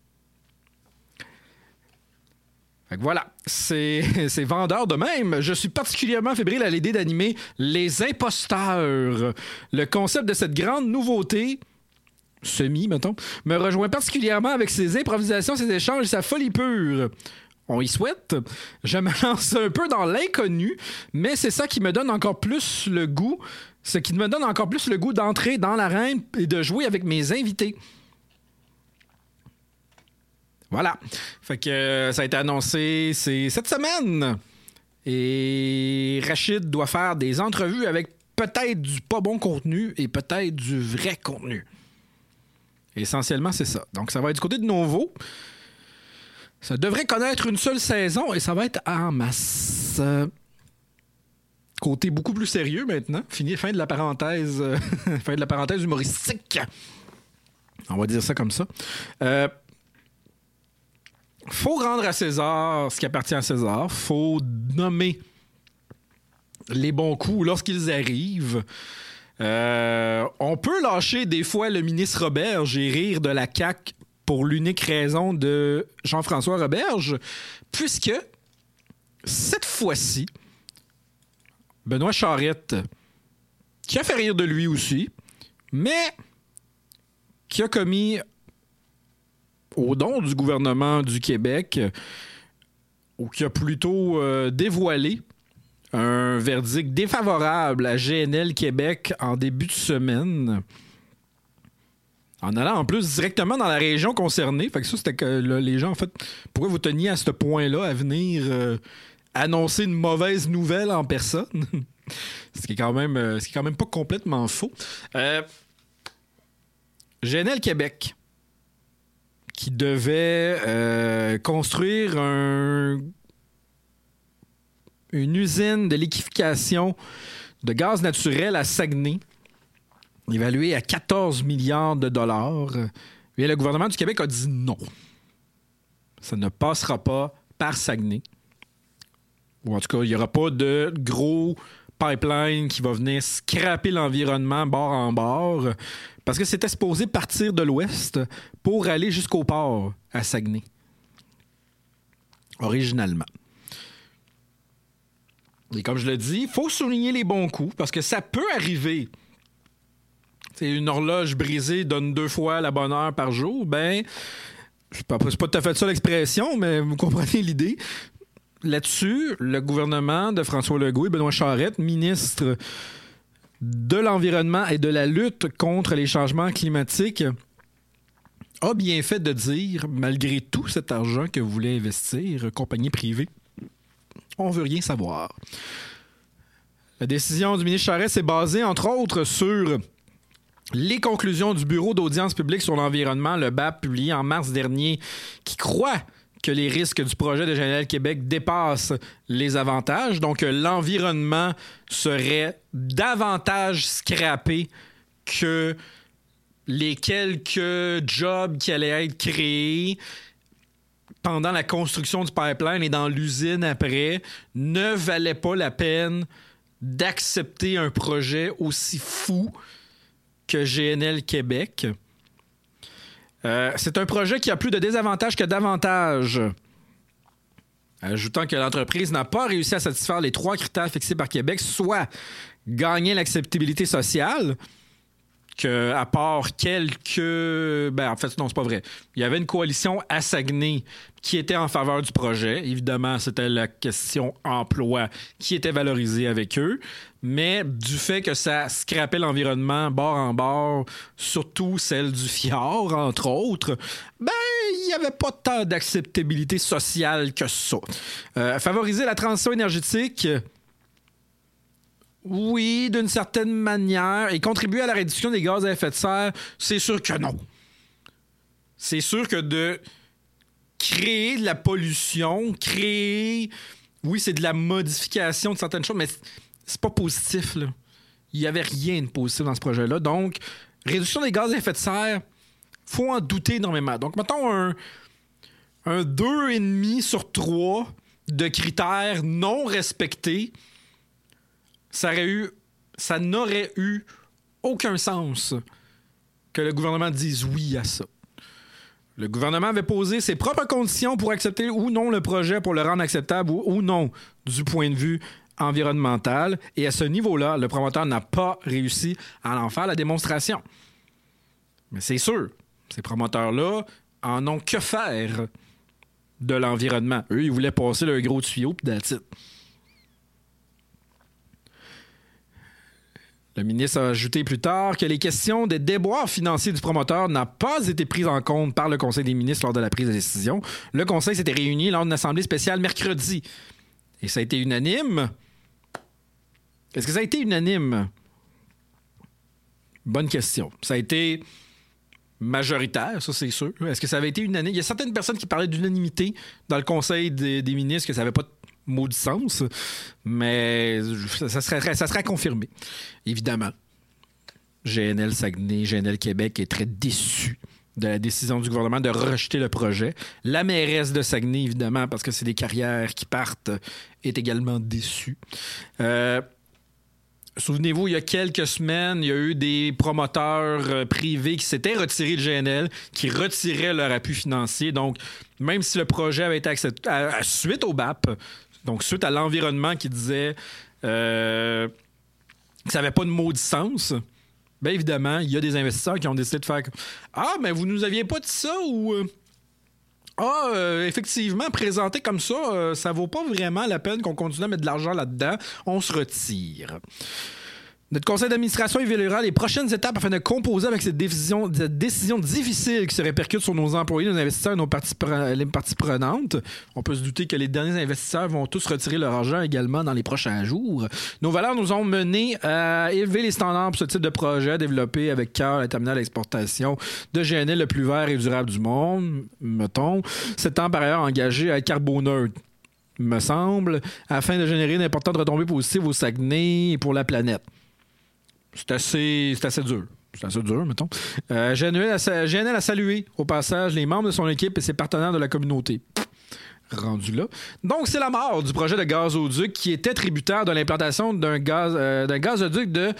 Fait que voilà, c'est vendeur de même. Je suis particulièrement fébrile à l'idée d'animer Les Imposteurs. Le concept de cette grande nouveauté, mettons, me rejoint particulièrement avec ses improvisations, ses échanges et sa folie pure. On y souhaite. Je me lance un peu dans l'inconnu, mais c'est ça qui me donne encore plus le goût. Ce qui me donne encore plus le goût d'entrer dans l'arène et de jouer avec mes invités. Voilà. Fait que ça a été annoncé, c'est cette semaine. Et Rachid doit faire des entrevues avec peut-être du pas bon contenu et peut-être du vrai contenu. Essentiellement, c'est ça. Donc, ça va être du côté de Novo. Ça devrait connaître une seule saison et ça va être en masse. Côté beaucoup plus sérieux maintenant. Fin de la parenthèse, fin de la parenthèse humoristique. On va dire ça comme ça. Faut rendre à César ce qui appartient à César. Faut nommer les bons coups lorsqu'ils arrivent. On peut lâcher des fois le ministre Roberge et rire de la CAQ pour l'unique raison de Jean-François Roberge, puisque cette fois-ci, Benoît Charette, qui a fait rire de lui aussi, mais qui a commis au don du gouvernement du Québec, ou qui a plutôt dévoilé un verdict défavorable à GNL Québec en début de semaine, en allant en plus directement dans la région concernée. Fait que ça, c'était que là, les gens, en fait, pourquoi vous teniez à ce point-là à venir annoncer une mauvaise nouvelle en personne? Ce qui est quand même pas complètement faux. GNL Québec, qui devait construire une usine de liquéfaction de gaz naturel à Saguenay, évaluée à 14 milliards de dollars. Et le gouvernement du Québec a dit non. Ça ne passera pas par Saguenay. Ou en tout cas, il n'y aura pas de gros pipeline qui va venir scraper l'environnement bord en bord, parce que c'était supposé partir de l'ouest pour aller jusqu'au port à Saguenay, originalement. Et comme je le dis, il faut souligner les bons coups, parce que ça peut arriver. C'est une horloge brisée donne 2 fois la bonne heure par jour. Ben, c'est pas tout à fait ça l'expression, mais vous comprenez l'idée. Là-dessus, le gouvernement de François Legault et Benoît Charette, ministre de l'Environnement et de la lutte contre les changements climatiques, a bien fait de dire, malgré tout cet argent que vous voulez investir, compagnie privée, on veut rien savoir. La décision du ministre Charest s'est basée, entre autres, sur les conclusions du Bureau d'audience publique sur l'environnement, le BAP, publié en mars dernier, qui croit que les risques du projet de GNL Québec dépassent les avantages. Donc, l'environnement serait davantage scrappé que les quelques jobs qui allaient être créés pendant la construction du pipeline et dans l'usine après ne valaient pas la peine d'accepter un projet aussi fou que GNL Québec. C'est un projet qui a plus de désavantages que d'avantages. Ajoutant que l'entreprise n'a pas réussi à satisfaire les 3 critères fixés par Québec, soit gagner l'acceptabilité sociale, que à part quelques... Ben, en fait, non, c'est pas vrai. Il y avait une coalition à Saguenay qui était en faveur du projet. Évidemment, c'était la question emploi qui était valorisée avec eux. Mais du fait que ça scrapait l'environnement bord en bord, surtout celle du fjord, entre autres, ben, il n'y avait pas tant d'acceptabilité sociale que ça. Favoriser la transition énergétique... Oui, d'une certaine manière. Et contribuer à la réduction des gaz à effet de serre, c'est sûr que non. C'est sûr que de créer de la pollution, oui, c'est de la modification de certaines choses, mais c'est pas positif, là. Il n'y avait rien de positif dans ce projet-là. Donc, réduction des gaz à effet de serre, faut en douter énormément. Donc, mettons un 2,5 sur 3 de critères non respectés. Ça n'aurait eu aucun sens que le gouvernement dise oui à ça. Le gouvernement avait posé ses propres conditions pour accepter ou non le projet, pour le rendre acceptable ou non du point de vue environnemental. Et à ce niveau-là, le promoteur n'a pas réussi à en faire la démonstration. Mais c'est sûr, ces promoteurs-là en ont que faire de l'environnement. Eux, ils voulaient passer le gros tuyau puis that's it. Le ministre a ajouté plus tard que les questions des déboires financiers du promoteur n'ont pas été prises en compte par le Conseil des ministres lors de la prise de décision. Le Conseil s'était réuni lors d'une assemblée spéciale mercredi. Et ça a été unanime. Est-ce que ça a été unanime? Bonne question. Ça a été majoritaire, ça c'est sûr. Est-ce que ça avait été unanime? Il y a certaines personnes qui parlaient d'unanimité dans le Conseil des ministres que ça n'avait pas mot du sens, mais ça serait confirmé. Évidemment, GNL Saguenay, GNL Québec est très déçu de la décision du gouvernement de rejeter le projet. La mairesse de Saguenay, évidemment, parce que c'est des carrières qui partent, est également déçue. Souvenez-vous, il y a quelques semaines, il y a eu des promoteurs privés qui s'étaient retirés de GNL, qui retiraient leur appui financier. Donc, même si le projet avait été accepté suite au BAP, donc suite à l'environnement qui disait que ça n'avait pas de maudit sens, bien évidemment, il y a des investisseurs qui ont décidé de faire « Ah, mais vous nous aviez pas dit ça » ou effectivement, présenté comme ça, ça vaut pas vraiment la peine qu'on continue à mettre de l'argent là-dedans, on se retire. » Notre conseil d'administration évaluera les prochaines étapes afin de composer avec cette décision difficile qui se répercute sur nos employés, nos investisseurs et les parties prenantes. On peut se douter que les derniers investisseurs vont tous retirer leur argent également dans les prochains jours. Nos valeurs nous ont mené à élever les standards pour ce type de projet, développé avec cœur le terminal d'exportation de GNL le plus vert et durable du monde, mettons. S'étant par ailleurs engagé à être carboneutre, me semble, afin de générer d'importantes retombées positives au Saguenay et pour la planète. C'est assez dur. C'est assez dur, mettons. GNL a salué, au passage, les membres de son équipe et ses partenaires de la communauté. Rendu là. Donc, c'est la mort du projet de gazoduc qui était tributaire de l'implantation d'un gazoduc de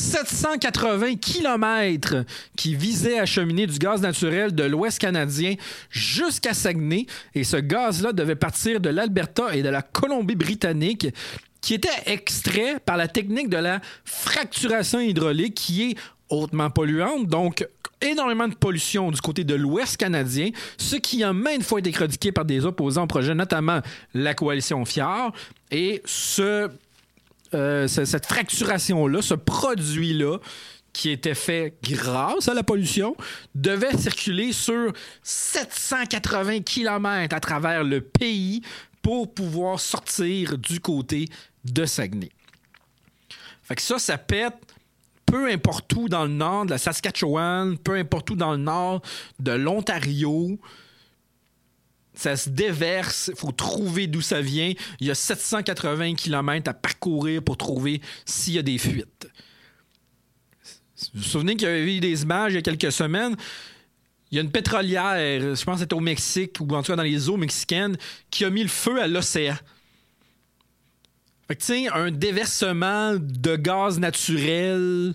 780 km qui visait à acheminer du gaz naturel de l'Ouest canadien jusqu'à Saguenay. Et ce gaz-là devait partir de l'Alberta et de la Colombie-Britannique, qui était extrait par la technique de la fracturation hydraulique qui est hautement polluante, donc énormément de pollution du côté de l'Ouest canadien, ce qui a maintes fois été critiqué par des opposants au projet, notamment la coalition Fiard. Et cette fracturation-là, ce produit-là, qui était fait grâce à la pollution, devait circuler sur 780 km à travers le pays pour pouvoir sortir du côté de Saguenay. Fait que ça pète peu importe où dans le nord de la Saskatchewan, peu importe où dans le nord de l'Ontario. Ça se déverse, il faut trouver d'où ça vient. Il y a 780 km à parcourir pour trouver s'il y a des fuites. Vous vous souvenez qu'il y avait eu des images il y a quelques semaines? Il y a une pétrolière, je pense que c'était au Mexique, ou en tout cas dans les eaux mexicaines, qui a mis le feu à l'océan. Fait que, tu sais, un déversement de gaz naturel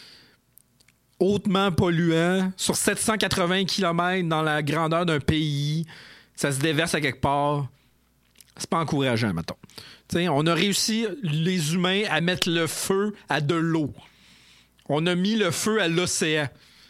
hautement polluant sur 780 km dans la grandeur d'un pays, ça se déverse à quelque part. C'est pas encourageant, mettons. Tu sais, on a réussi, les humains, à mettre le feu à de l'eau. On a mis le feu à l'océan.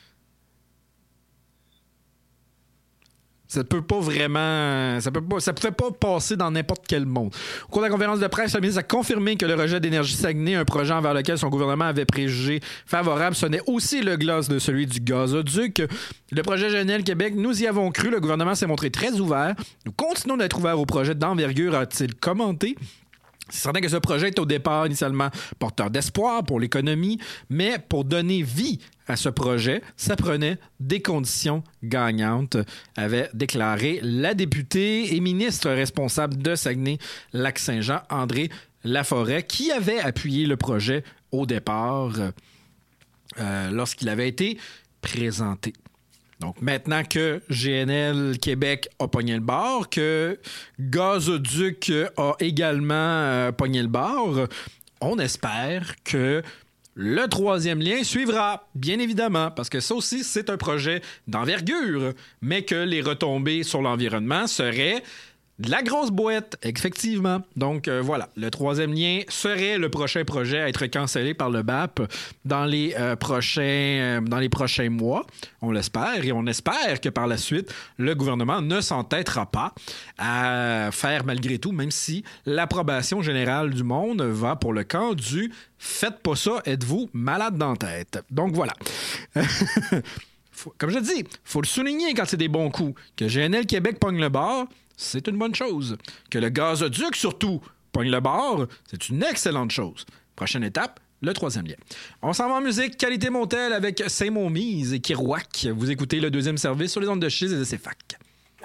Ça peut pas vraiment... Ça pouvait pas passer dans n'importe quel monde. Au cours de la conférence de presse, le ministre a confirmé que le rejet d'Énergie Saguenay, un projet envers lequel son gouvernement avait préjugé favorable, sonnait aussi le glas de celui du gazoduc. Le projet GNL Québec, nous y avons cru. Le gouvernement s'est montré très ouvert. Nous continuons d'être ouverts au projet d'envergure, a-t-il commenté. C'est certain que ce projet est au départ initialement porteur d'espoir pour l'économie, mais pour donner vie à ce projet, ça prenait des conditions gagnantes, avait déclaré la députée et ministre responsable de Saguenay-Lac-Saint-Jean, André Laforêt, qui avait appuyé le projet au départ lorsqu'il avait été présenté. Donc, maintenant que GNL Québec a pogné le bord, que Gazoduc a également pogné le bord, on espère que le troisième lien suivra, bien évidemment, parce que ça aussi, c'est un projet d'envergure, mais que les retombées sur l'environnement seraient de la grosse boîte, effectivement. Donc, voilà, le troisième lien serait le prochain projet à être cancellé par le BAP dans les prochains mois. On l'espère, et on espère que par la suite, le gouvernement ne s'entêtera pas à faire malgré tout, même si l'approbation générale du monde va pour le camp du « faites pas ça, êtes-vous malade dans la tête ». Donc, voilà. Comme je dis, il faut le souligner quand c'est des bons coups. Que GNL Québec pogne le bord, c'est une bonne chose. Que le gazoduc, surtout, pogne le bord, c'est une excellente chose. Prochaine étape, le troisième lien. On s'en va en musique, qualité Montel avec Saint-Montmise et Kirouac. Vous écoutez le deuxième service sur les ondes de Chiz et de CFAC.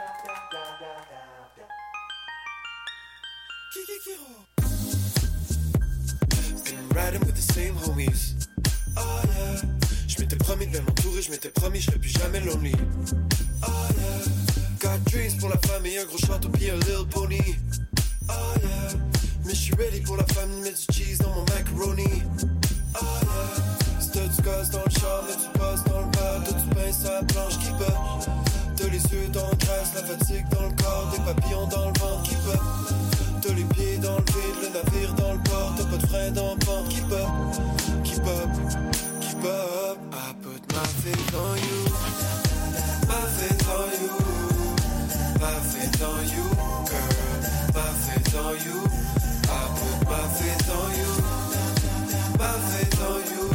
Riding with the same homies. Oh yeah. Je m'étais promis de m'entourer, je m'étais promis, je serais plus jamais lonely. Oh yeah. Got dreams pour la famille, un gros château puis un little pony. Oh yeah. Mais je suis ready pour la famille, mets du cheese dans mon macaroni. Oh yeah. Si t'as du gaz dans le char, mets du gaz dans le bar, t'as du pain sur la planche qui bat. T'as les yeux dans le graisse, la fatigue dans le corps, des papillons dans le ventre qui bat. T'as les pieds dans le vide, le navire dans le port, t'as pas de frein dans le port qui pop, keep up, keep up. I put my faith on you, my faith on you, my faith on you, girl, my faith on you. I put my faith on you, my faith on you,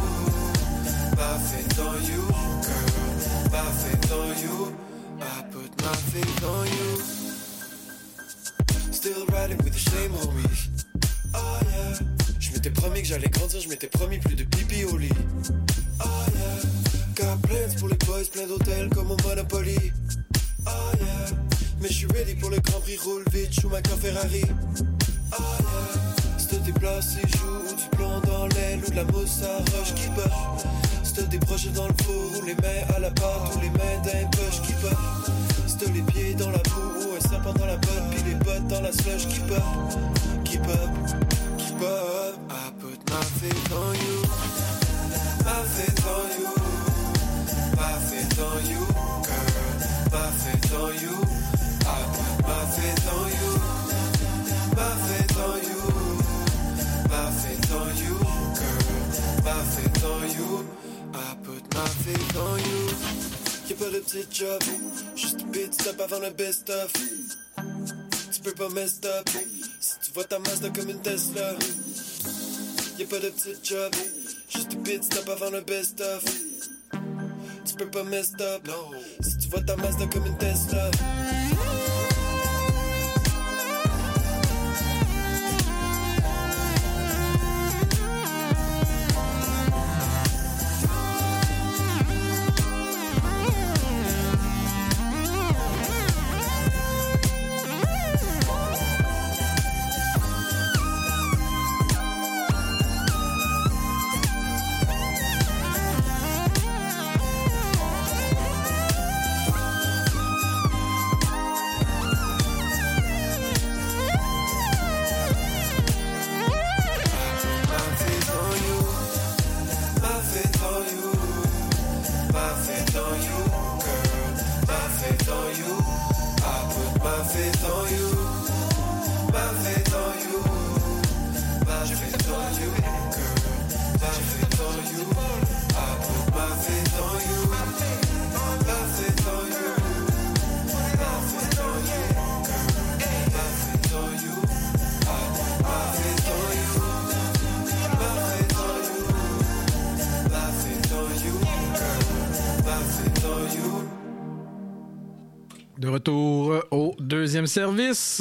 homies. Oh yeah. Je m'étais promis que j'allais grandir, je m'étais promis plus de pipi au lit. Oh yeah. Got plans pour les boys, plein d'hôtels comme au Monopoly. Oh yeah. Mais je suis ready pour le Grand Prix, roule vite, Schumacher Ferrari. Oh yeah. Si te déplaces et joue ou du plomb dans l'aile ou de la mousse à roche qui buff. Si te des projets dans le four ou les mains à la pâte ou les mains d'un push qui buff. Si te les pieds dans la boue ou un serpent dans la botte puis les bottes dans la slush qui buff. Keep up, keep up. I put my faith on you. My faith on you. My faith on you, girl. My faith on you. I put my faith on you. My faith on you. My faith on you, girl. My faith on you. I put my faith on you. Y'a pas de petit job, juste un pit stop avant le best of. Tu peux pas mess up si tu vois ta Mazda comme une Tesla. Y'a pas de petit job, juste un pit stop avant le best of. Tu peux pas mess up si tu vois ta Mazda comme une Tesla. De retour au deuxième service.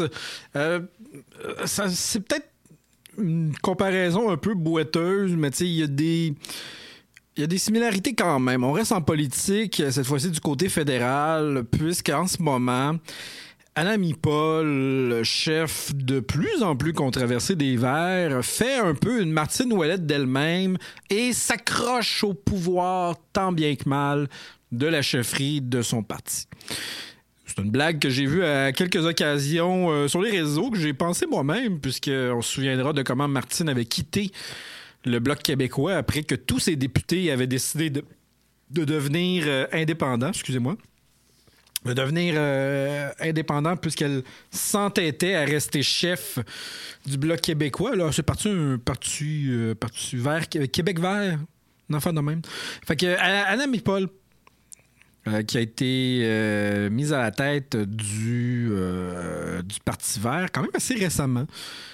C'est peut-être une comparaison un peu boiteuse, mais tu sais, il y a des similarités quand même. On reste en politique, cette fois-ci du côté fédéral, puisqu'en ce moment, Anami Paul, chef de plus en plus controversé des Verts, fait un peu une Martine Ouellette d'elle-même et s'accroche au pouvoir tant bien que mal de la chefferie de son parti. C'est une blague que j'ai vue à quelques occasions sur les réseaux, que j'ai pensé moi-même, puisqu'on se souviendra de comment Martine avait quitté le Bloc québécois après que tous ses députés avaient décidé de devenir indépendants, de devenir indépendant puisqu'elle s'entêtait à rester chef du Bloc québécois. Là, c'est parti un parti vert, Québec vert, un enfant de même. Fait que Anami Paul, qui a été mise à la tête du Parti vert quand même assez récemment,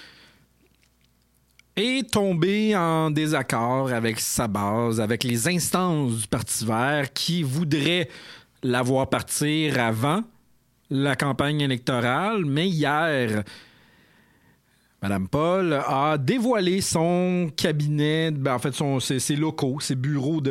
est tombée en désaccord avec sa base, avec les instances du Parti vert qui voudraient la voir partir avant la campagne électorale. Mais hier, Mme Paul a dévoilé son cabinet, en fait ses locaux, ses bureaux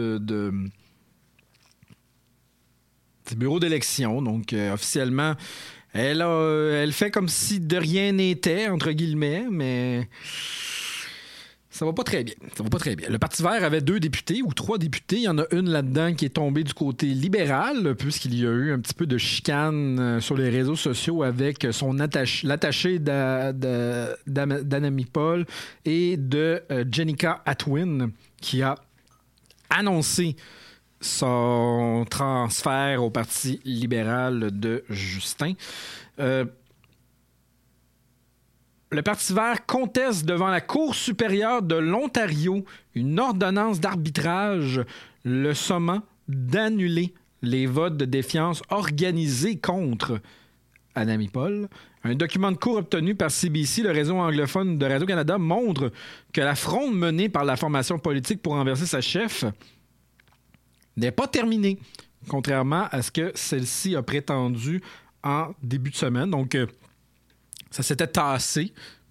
ses bureaux d'élection. Donc, officiellement, elle fait comme si de rien n'était, entre guillemets, mais ça va pas très bien. Le Parti vert avait 2 députés ou 3 députés. Il y en a une là-dedans qui est tombée du côté libéral, puisqu'il y a eu un petit peu de chicane sur les réseaux sociaux avec l'attaché d'Anami Paul et de Jenica Atwin, qui a annoncé son transfert au Parti libéral de Justin. Le Parti vert conteste devant la Cour supérieure de l'Ontario une ordonnance d'arbitrage le sommant d'annuler les votes de défiance organisés contre Anami Paul. Un document de cour obtenu par CBC, le réseau anglophone de Radio-Canada, montre que la fronde menée par la formation politique pour renverser sa chef n'est pas terminée, contrairement à ce que celle-ci a prétendu en début de semaine. Donc, ça s'était tassé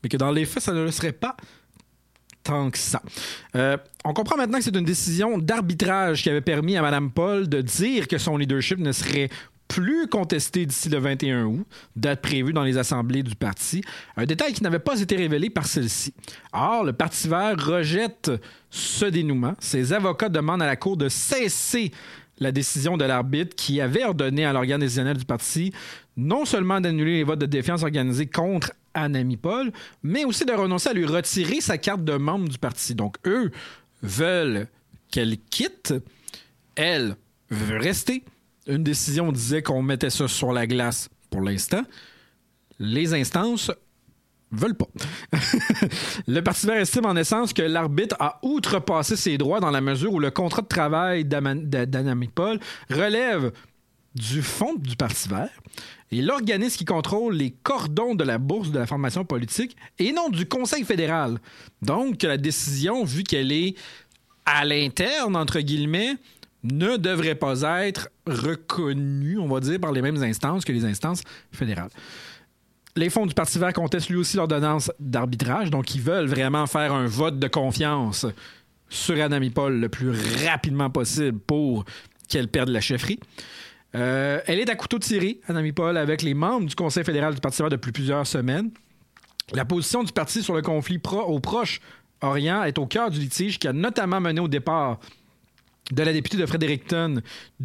mais que dans les faits, ça ne le serait pas tant que ça. On comprend maintenant que c'est une décision d'arbitrage qui avait permis à Mme Paul de dire que son leadership ne serait plus contesté d'ici le 21 août, date prévue dans les assemblées du parti, un détail qui n'avait pas été révélé par celle-ci. Or, le Parti vert rejette ce dénouement. Ses avocats demandent à la Cour de cesser la décision de l'arbitre qui avait ordonné à l'organe décisionnel du parti non seulement d'annuler les votes de défiance organisés contre Annemie Paul, mais aussi de renoncer à lui retirer sa carte de membre du parti. Donc, eux veulent qu'elle quitte. Elle veut rester. Une décision disait qu'on mettait ça sur la glace pour l'instant. Les instances veulent pas. Le Parti vert estime en essence que l'arbitre a outrepassé ses droits dans la mesure où le contrat de travail d'Annemie Paul relève du fond du Parti vert et l'organisme qui contrôle les cordons de la bourse de la formation politique et non du Conseil fédéral. Donc, la décision, vu qu'elle est à l'interne, entre guillemets, ne devrait pas être reconnue, on va dire, par les mêmes instances que les instances fédérales. Les fonds du Parti vert contestent lui aussi l'ordonnance d'arbitrage, donc ils veulent vraiment faire un vote de confiance sur Annemie Paul le plus rapidement possible pour qu'elle perde la chefferie. Elle est à couteau tiré, Annemie Paul, avec les membres du Conseil fédéral du Parti vert depuis plusieurs semaines. La position du parti sur le conflit au Proche-Orient est au cœur du litige qui a notamment mené au départ de la députée de Fredericton,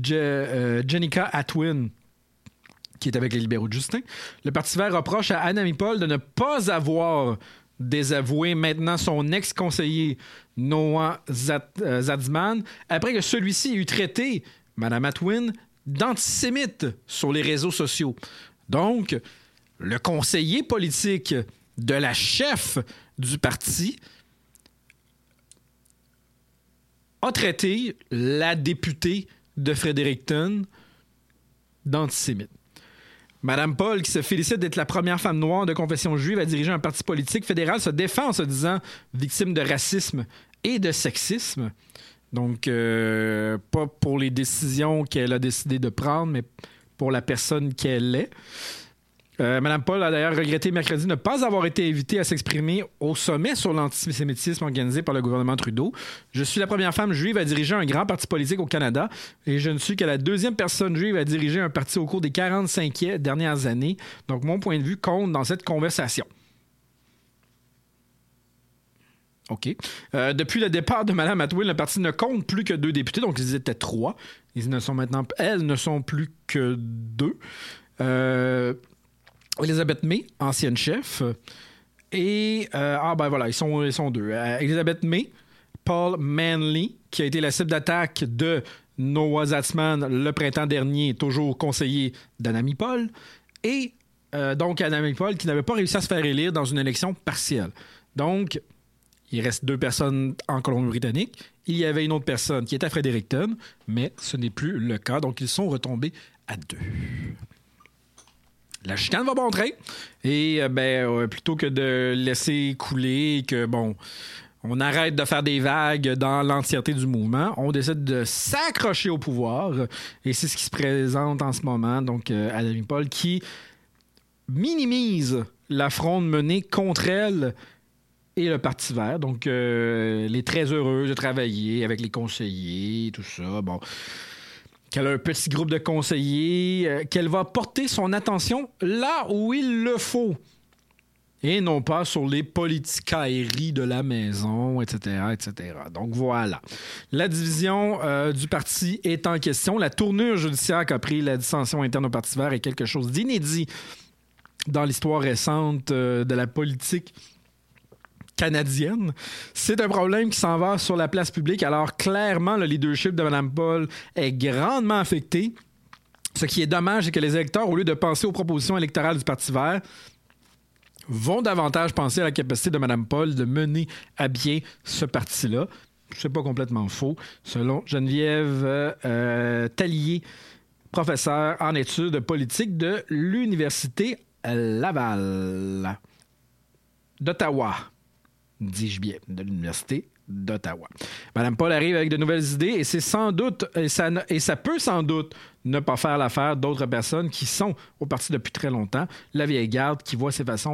Jenica Atwin, qui est avec les libéraux de Justin. Le Parti vert reproche à Annemie Paul de ne pas avoir désavoué maintenant son ex-conseiller Noah Zatzman après que celui-ci eut traité Mme Atwin d'antisémite sur les réseaux sociaux. Donc, le conseiller politique de la chef du parti a traité la députée de Fredericton d'antisémite. Mme Paul, qui se félicite d'être la première femme noire de confession juive à diriger un parti politique fédéral, se défend en se disant victime de racisme et de sexisme. Donc, pas pour les décisions qu'elle a décidé de prendre, mais pour la personne qu'elle est. Mme Paul a d'ailleurs regretté mercredi ne pas avoir été invitée à s'exprimer au sommet sur l'antisémitisme organisé par le gouvernement Trudeau. Je suis la première femme juive à diriger un grand parti politique au Canada et je ne suis que la deuxième personne juive à diriger un parti au cours des 45 dernières années. Donc, mon point de vue compte dans cette conversation. OK. Depuis le départ de Mme Atwin, le parti ne compte plus que 2 députés, donc ils étaient 3. Elles ne sont plus que 2. Elizabeth May, ancienne chef, et ils sont 2. Elizabeth May, Paul Manley, qui a été la cible d'attaque de Noah Zatzman le printemps dernier, toujours conseiller d'Annemie Paul, et donc Annemie Paul qui n'avait pas réussi à se faire élire dans une élection partielle. Donc, il reste 2 personnes en Colombie-Britannique. Il y avait une autre personne qui est à Fredericton, mais ce n'est plus le cas, donc ils sont retombés à 2. La chicane va bon train. Et plutôt que de laisser couler, que on arrête de faire des vagues dans l'entièreté du mouvement, on décide de s'accrocher au pouvoir. Et c'est ce qui se présente en ce moment. Donc, Annemie Paul qui minimise la fronde menée contre elle et le Parti vert. Donc, elle est très heureuse de travailler avec les conseillers, tout ça. Bon. Qu'elle a un petit groupe de conseillers, qu'elle va porter son attention là où il le faut et non pas sur les politicailleries de la maison, etc., etc. Donc voilà. La division du parti est en question. La tournure judiciaire qu'a pris la dissension interne au Parti vert est quelque chose d'inédit dans l'histoire récente de la politique canadienne. C'est un problème qui s'en va sur la place publique. Alors, clairement, le leadership de Mme Paul est grandement affecté. Ce qui est dommage, c'est que les électeurs, au lieu de penser aux propositions électorales du Parti vert, vont davantage penser à la capacité de Mme Paul de mener à bien ce parti-là. C'est pas complètement faux, selon Geneviève Tallier, professeure en études politiques de l'Université Laval d'Ottawa. Dis-je bien, de l'Université d'Ottawa. Mme Paul arrive avec de nouvelles idées et c'est sans doute, et ça peut sans doute ne pas faire l'affaire d'autres personnes qui sont au parti depuis très longtemps. La vieille garde qui voit ses façons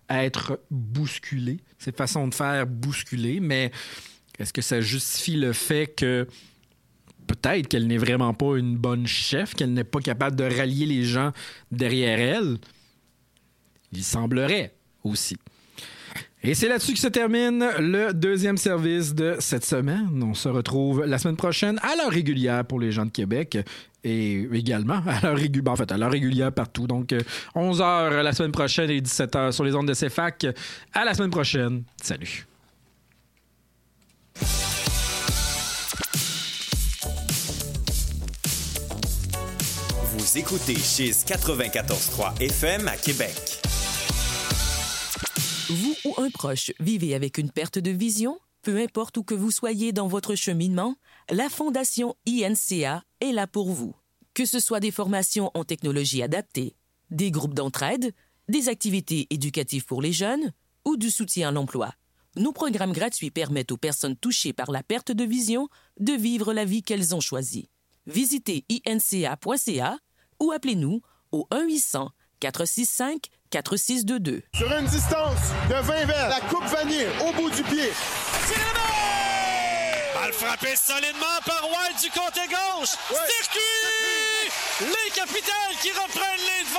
être bousculées, ses façons de faire bousculées, mais est-ce que ça justifie le fait que peut-être qu'elle n'est vraiment pas une bonne chef, qu'elle n'est pas capable de rallier les gens derrière elle? Il semblerait aussi. Et c'est là-dessus que se termine le deuxième service de cette semaine. On se retrouve la semaine prochaine à l'heure régulière pour les gens de Québec et également à l'heure régulière, en fait, à l'heure régulière partout. Donc, 11h la semaine prochaine et 17h sur les ondes de CFAC. À la semaine prochaine. Salut. Vous écoutez Chiz 94.3 FM à Québec. Vous ou un proche vivez avec une perte de vision? Peu importe où que vous soyez dans votre cheminement, la Fondation INCA est là pour vous. Que ce soit des formations en technologie adaptée, des groupes d'entraide, des activités éducatives pour les jeunes ou du soutien à l'emploi, nos programmes gratuits permettent aux personnes touchées par la perte de vision de vivre la vie qu'elles ont choisie. Visitez inca.ca ou appelez-nous au 1-800-465-4622. Sur une distance de 20 verres, la coupe vanille au bout du pied. Balle frappée solidement par White du côté gauche. Circuit! Les Capitals qui reprennent les devants.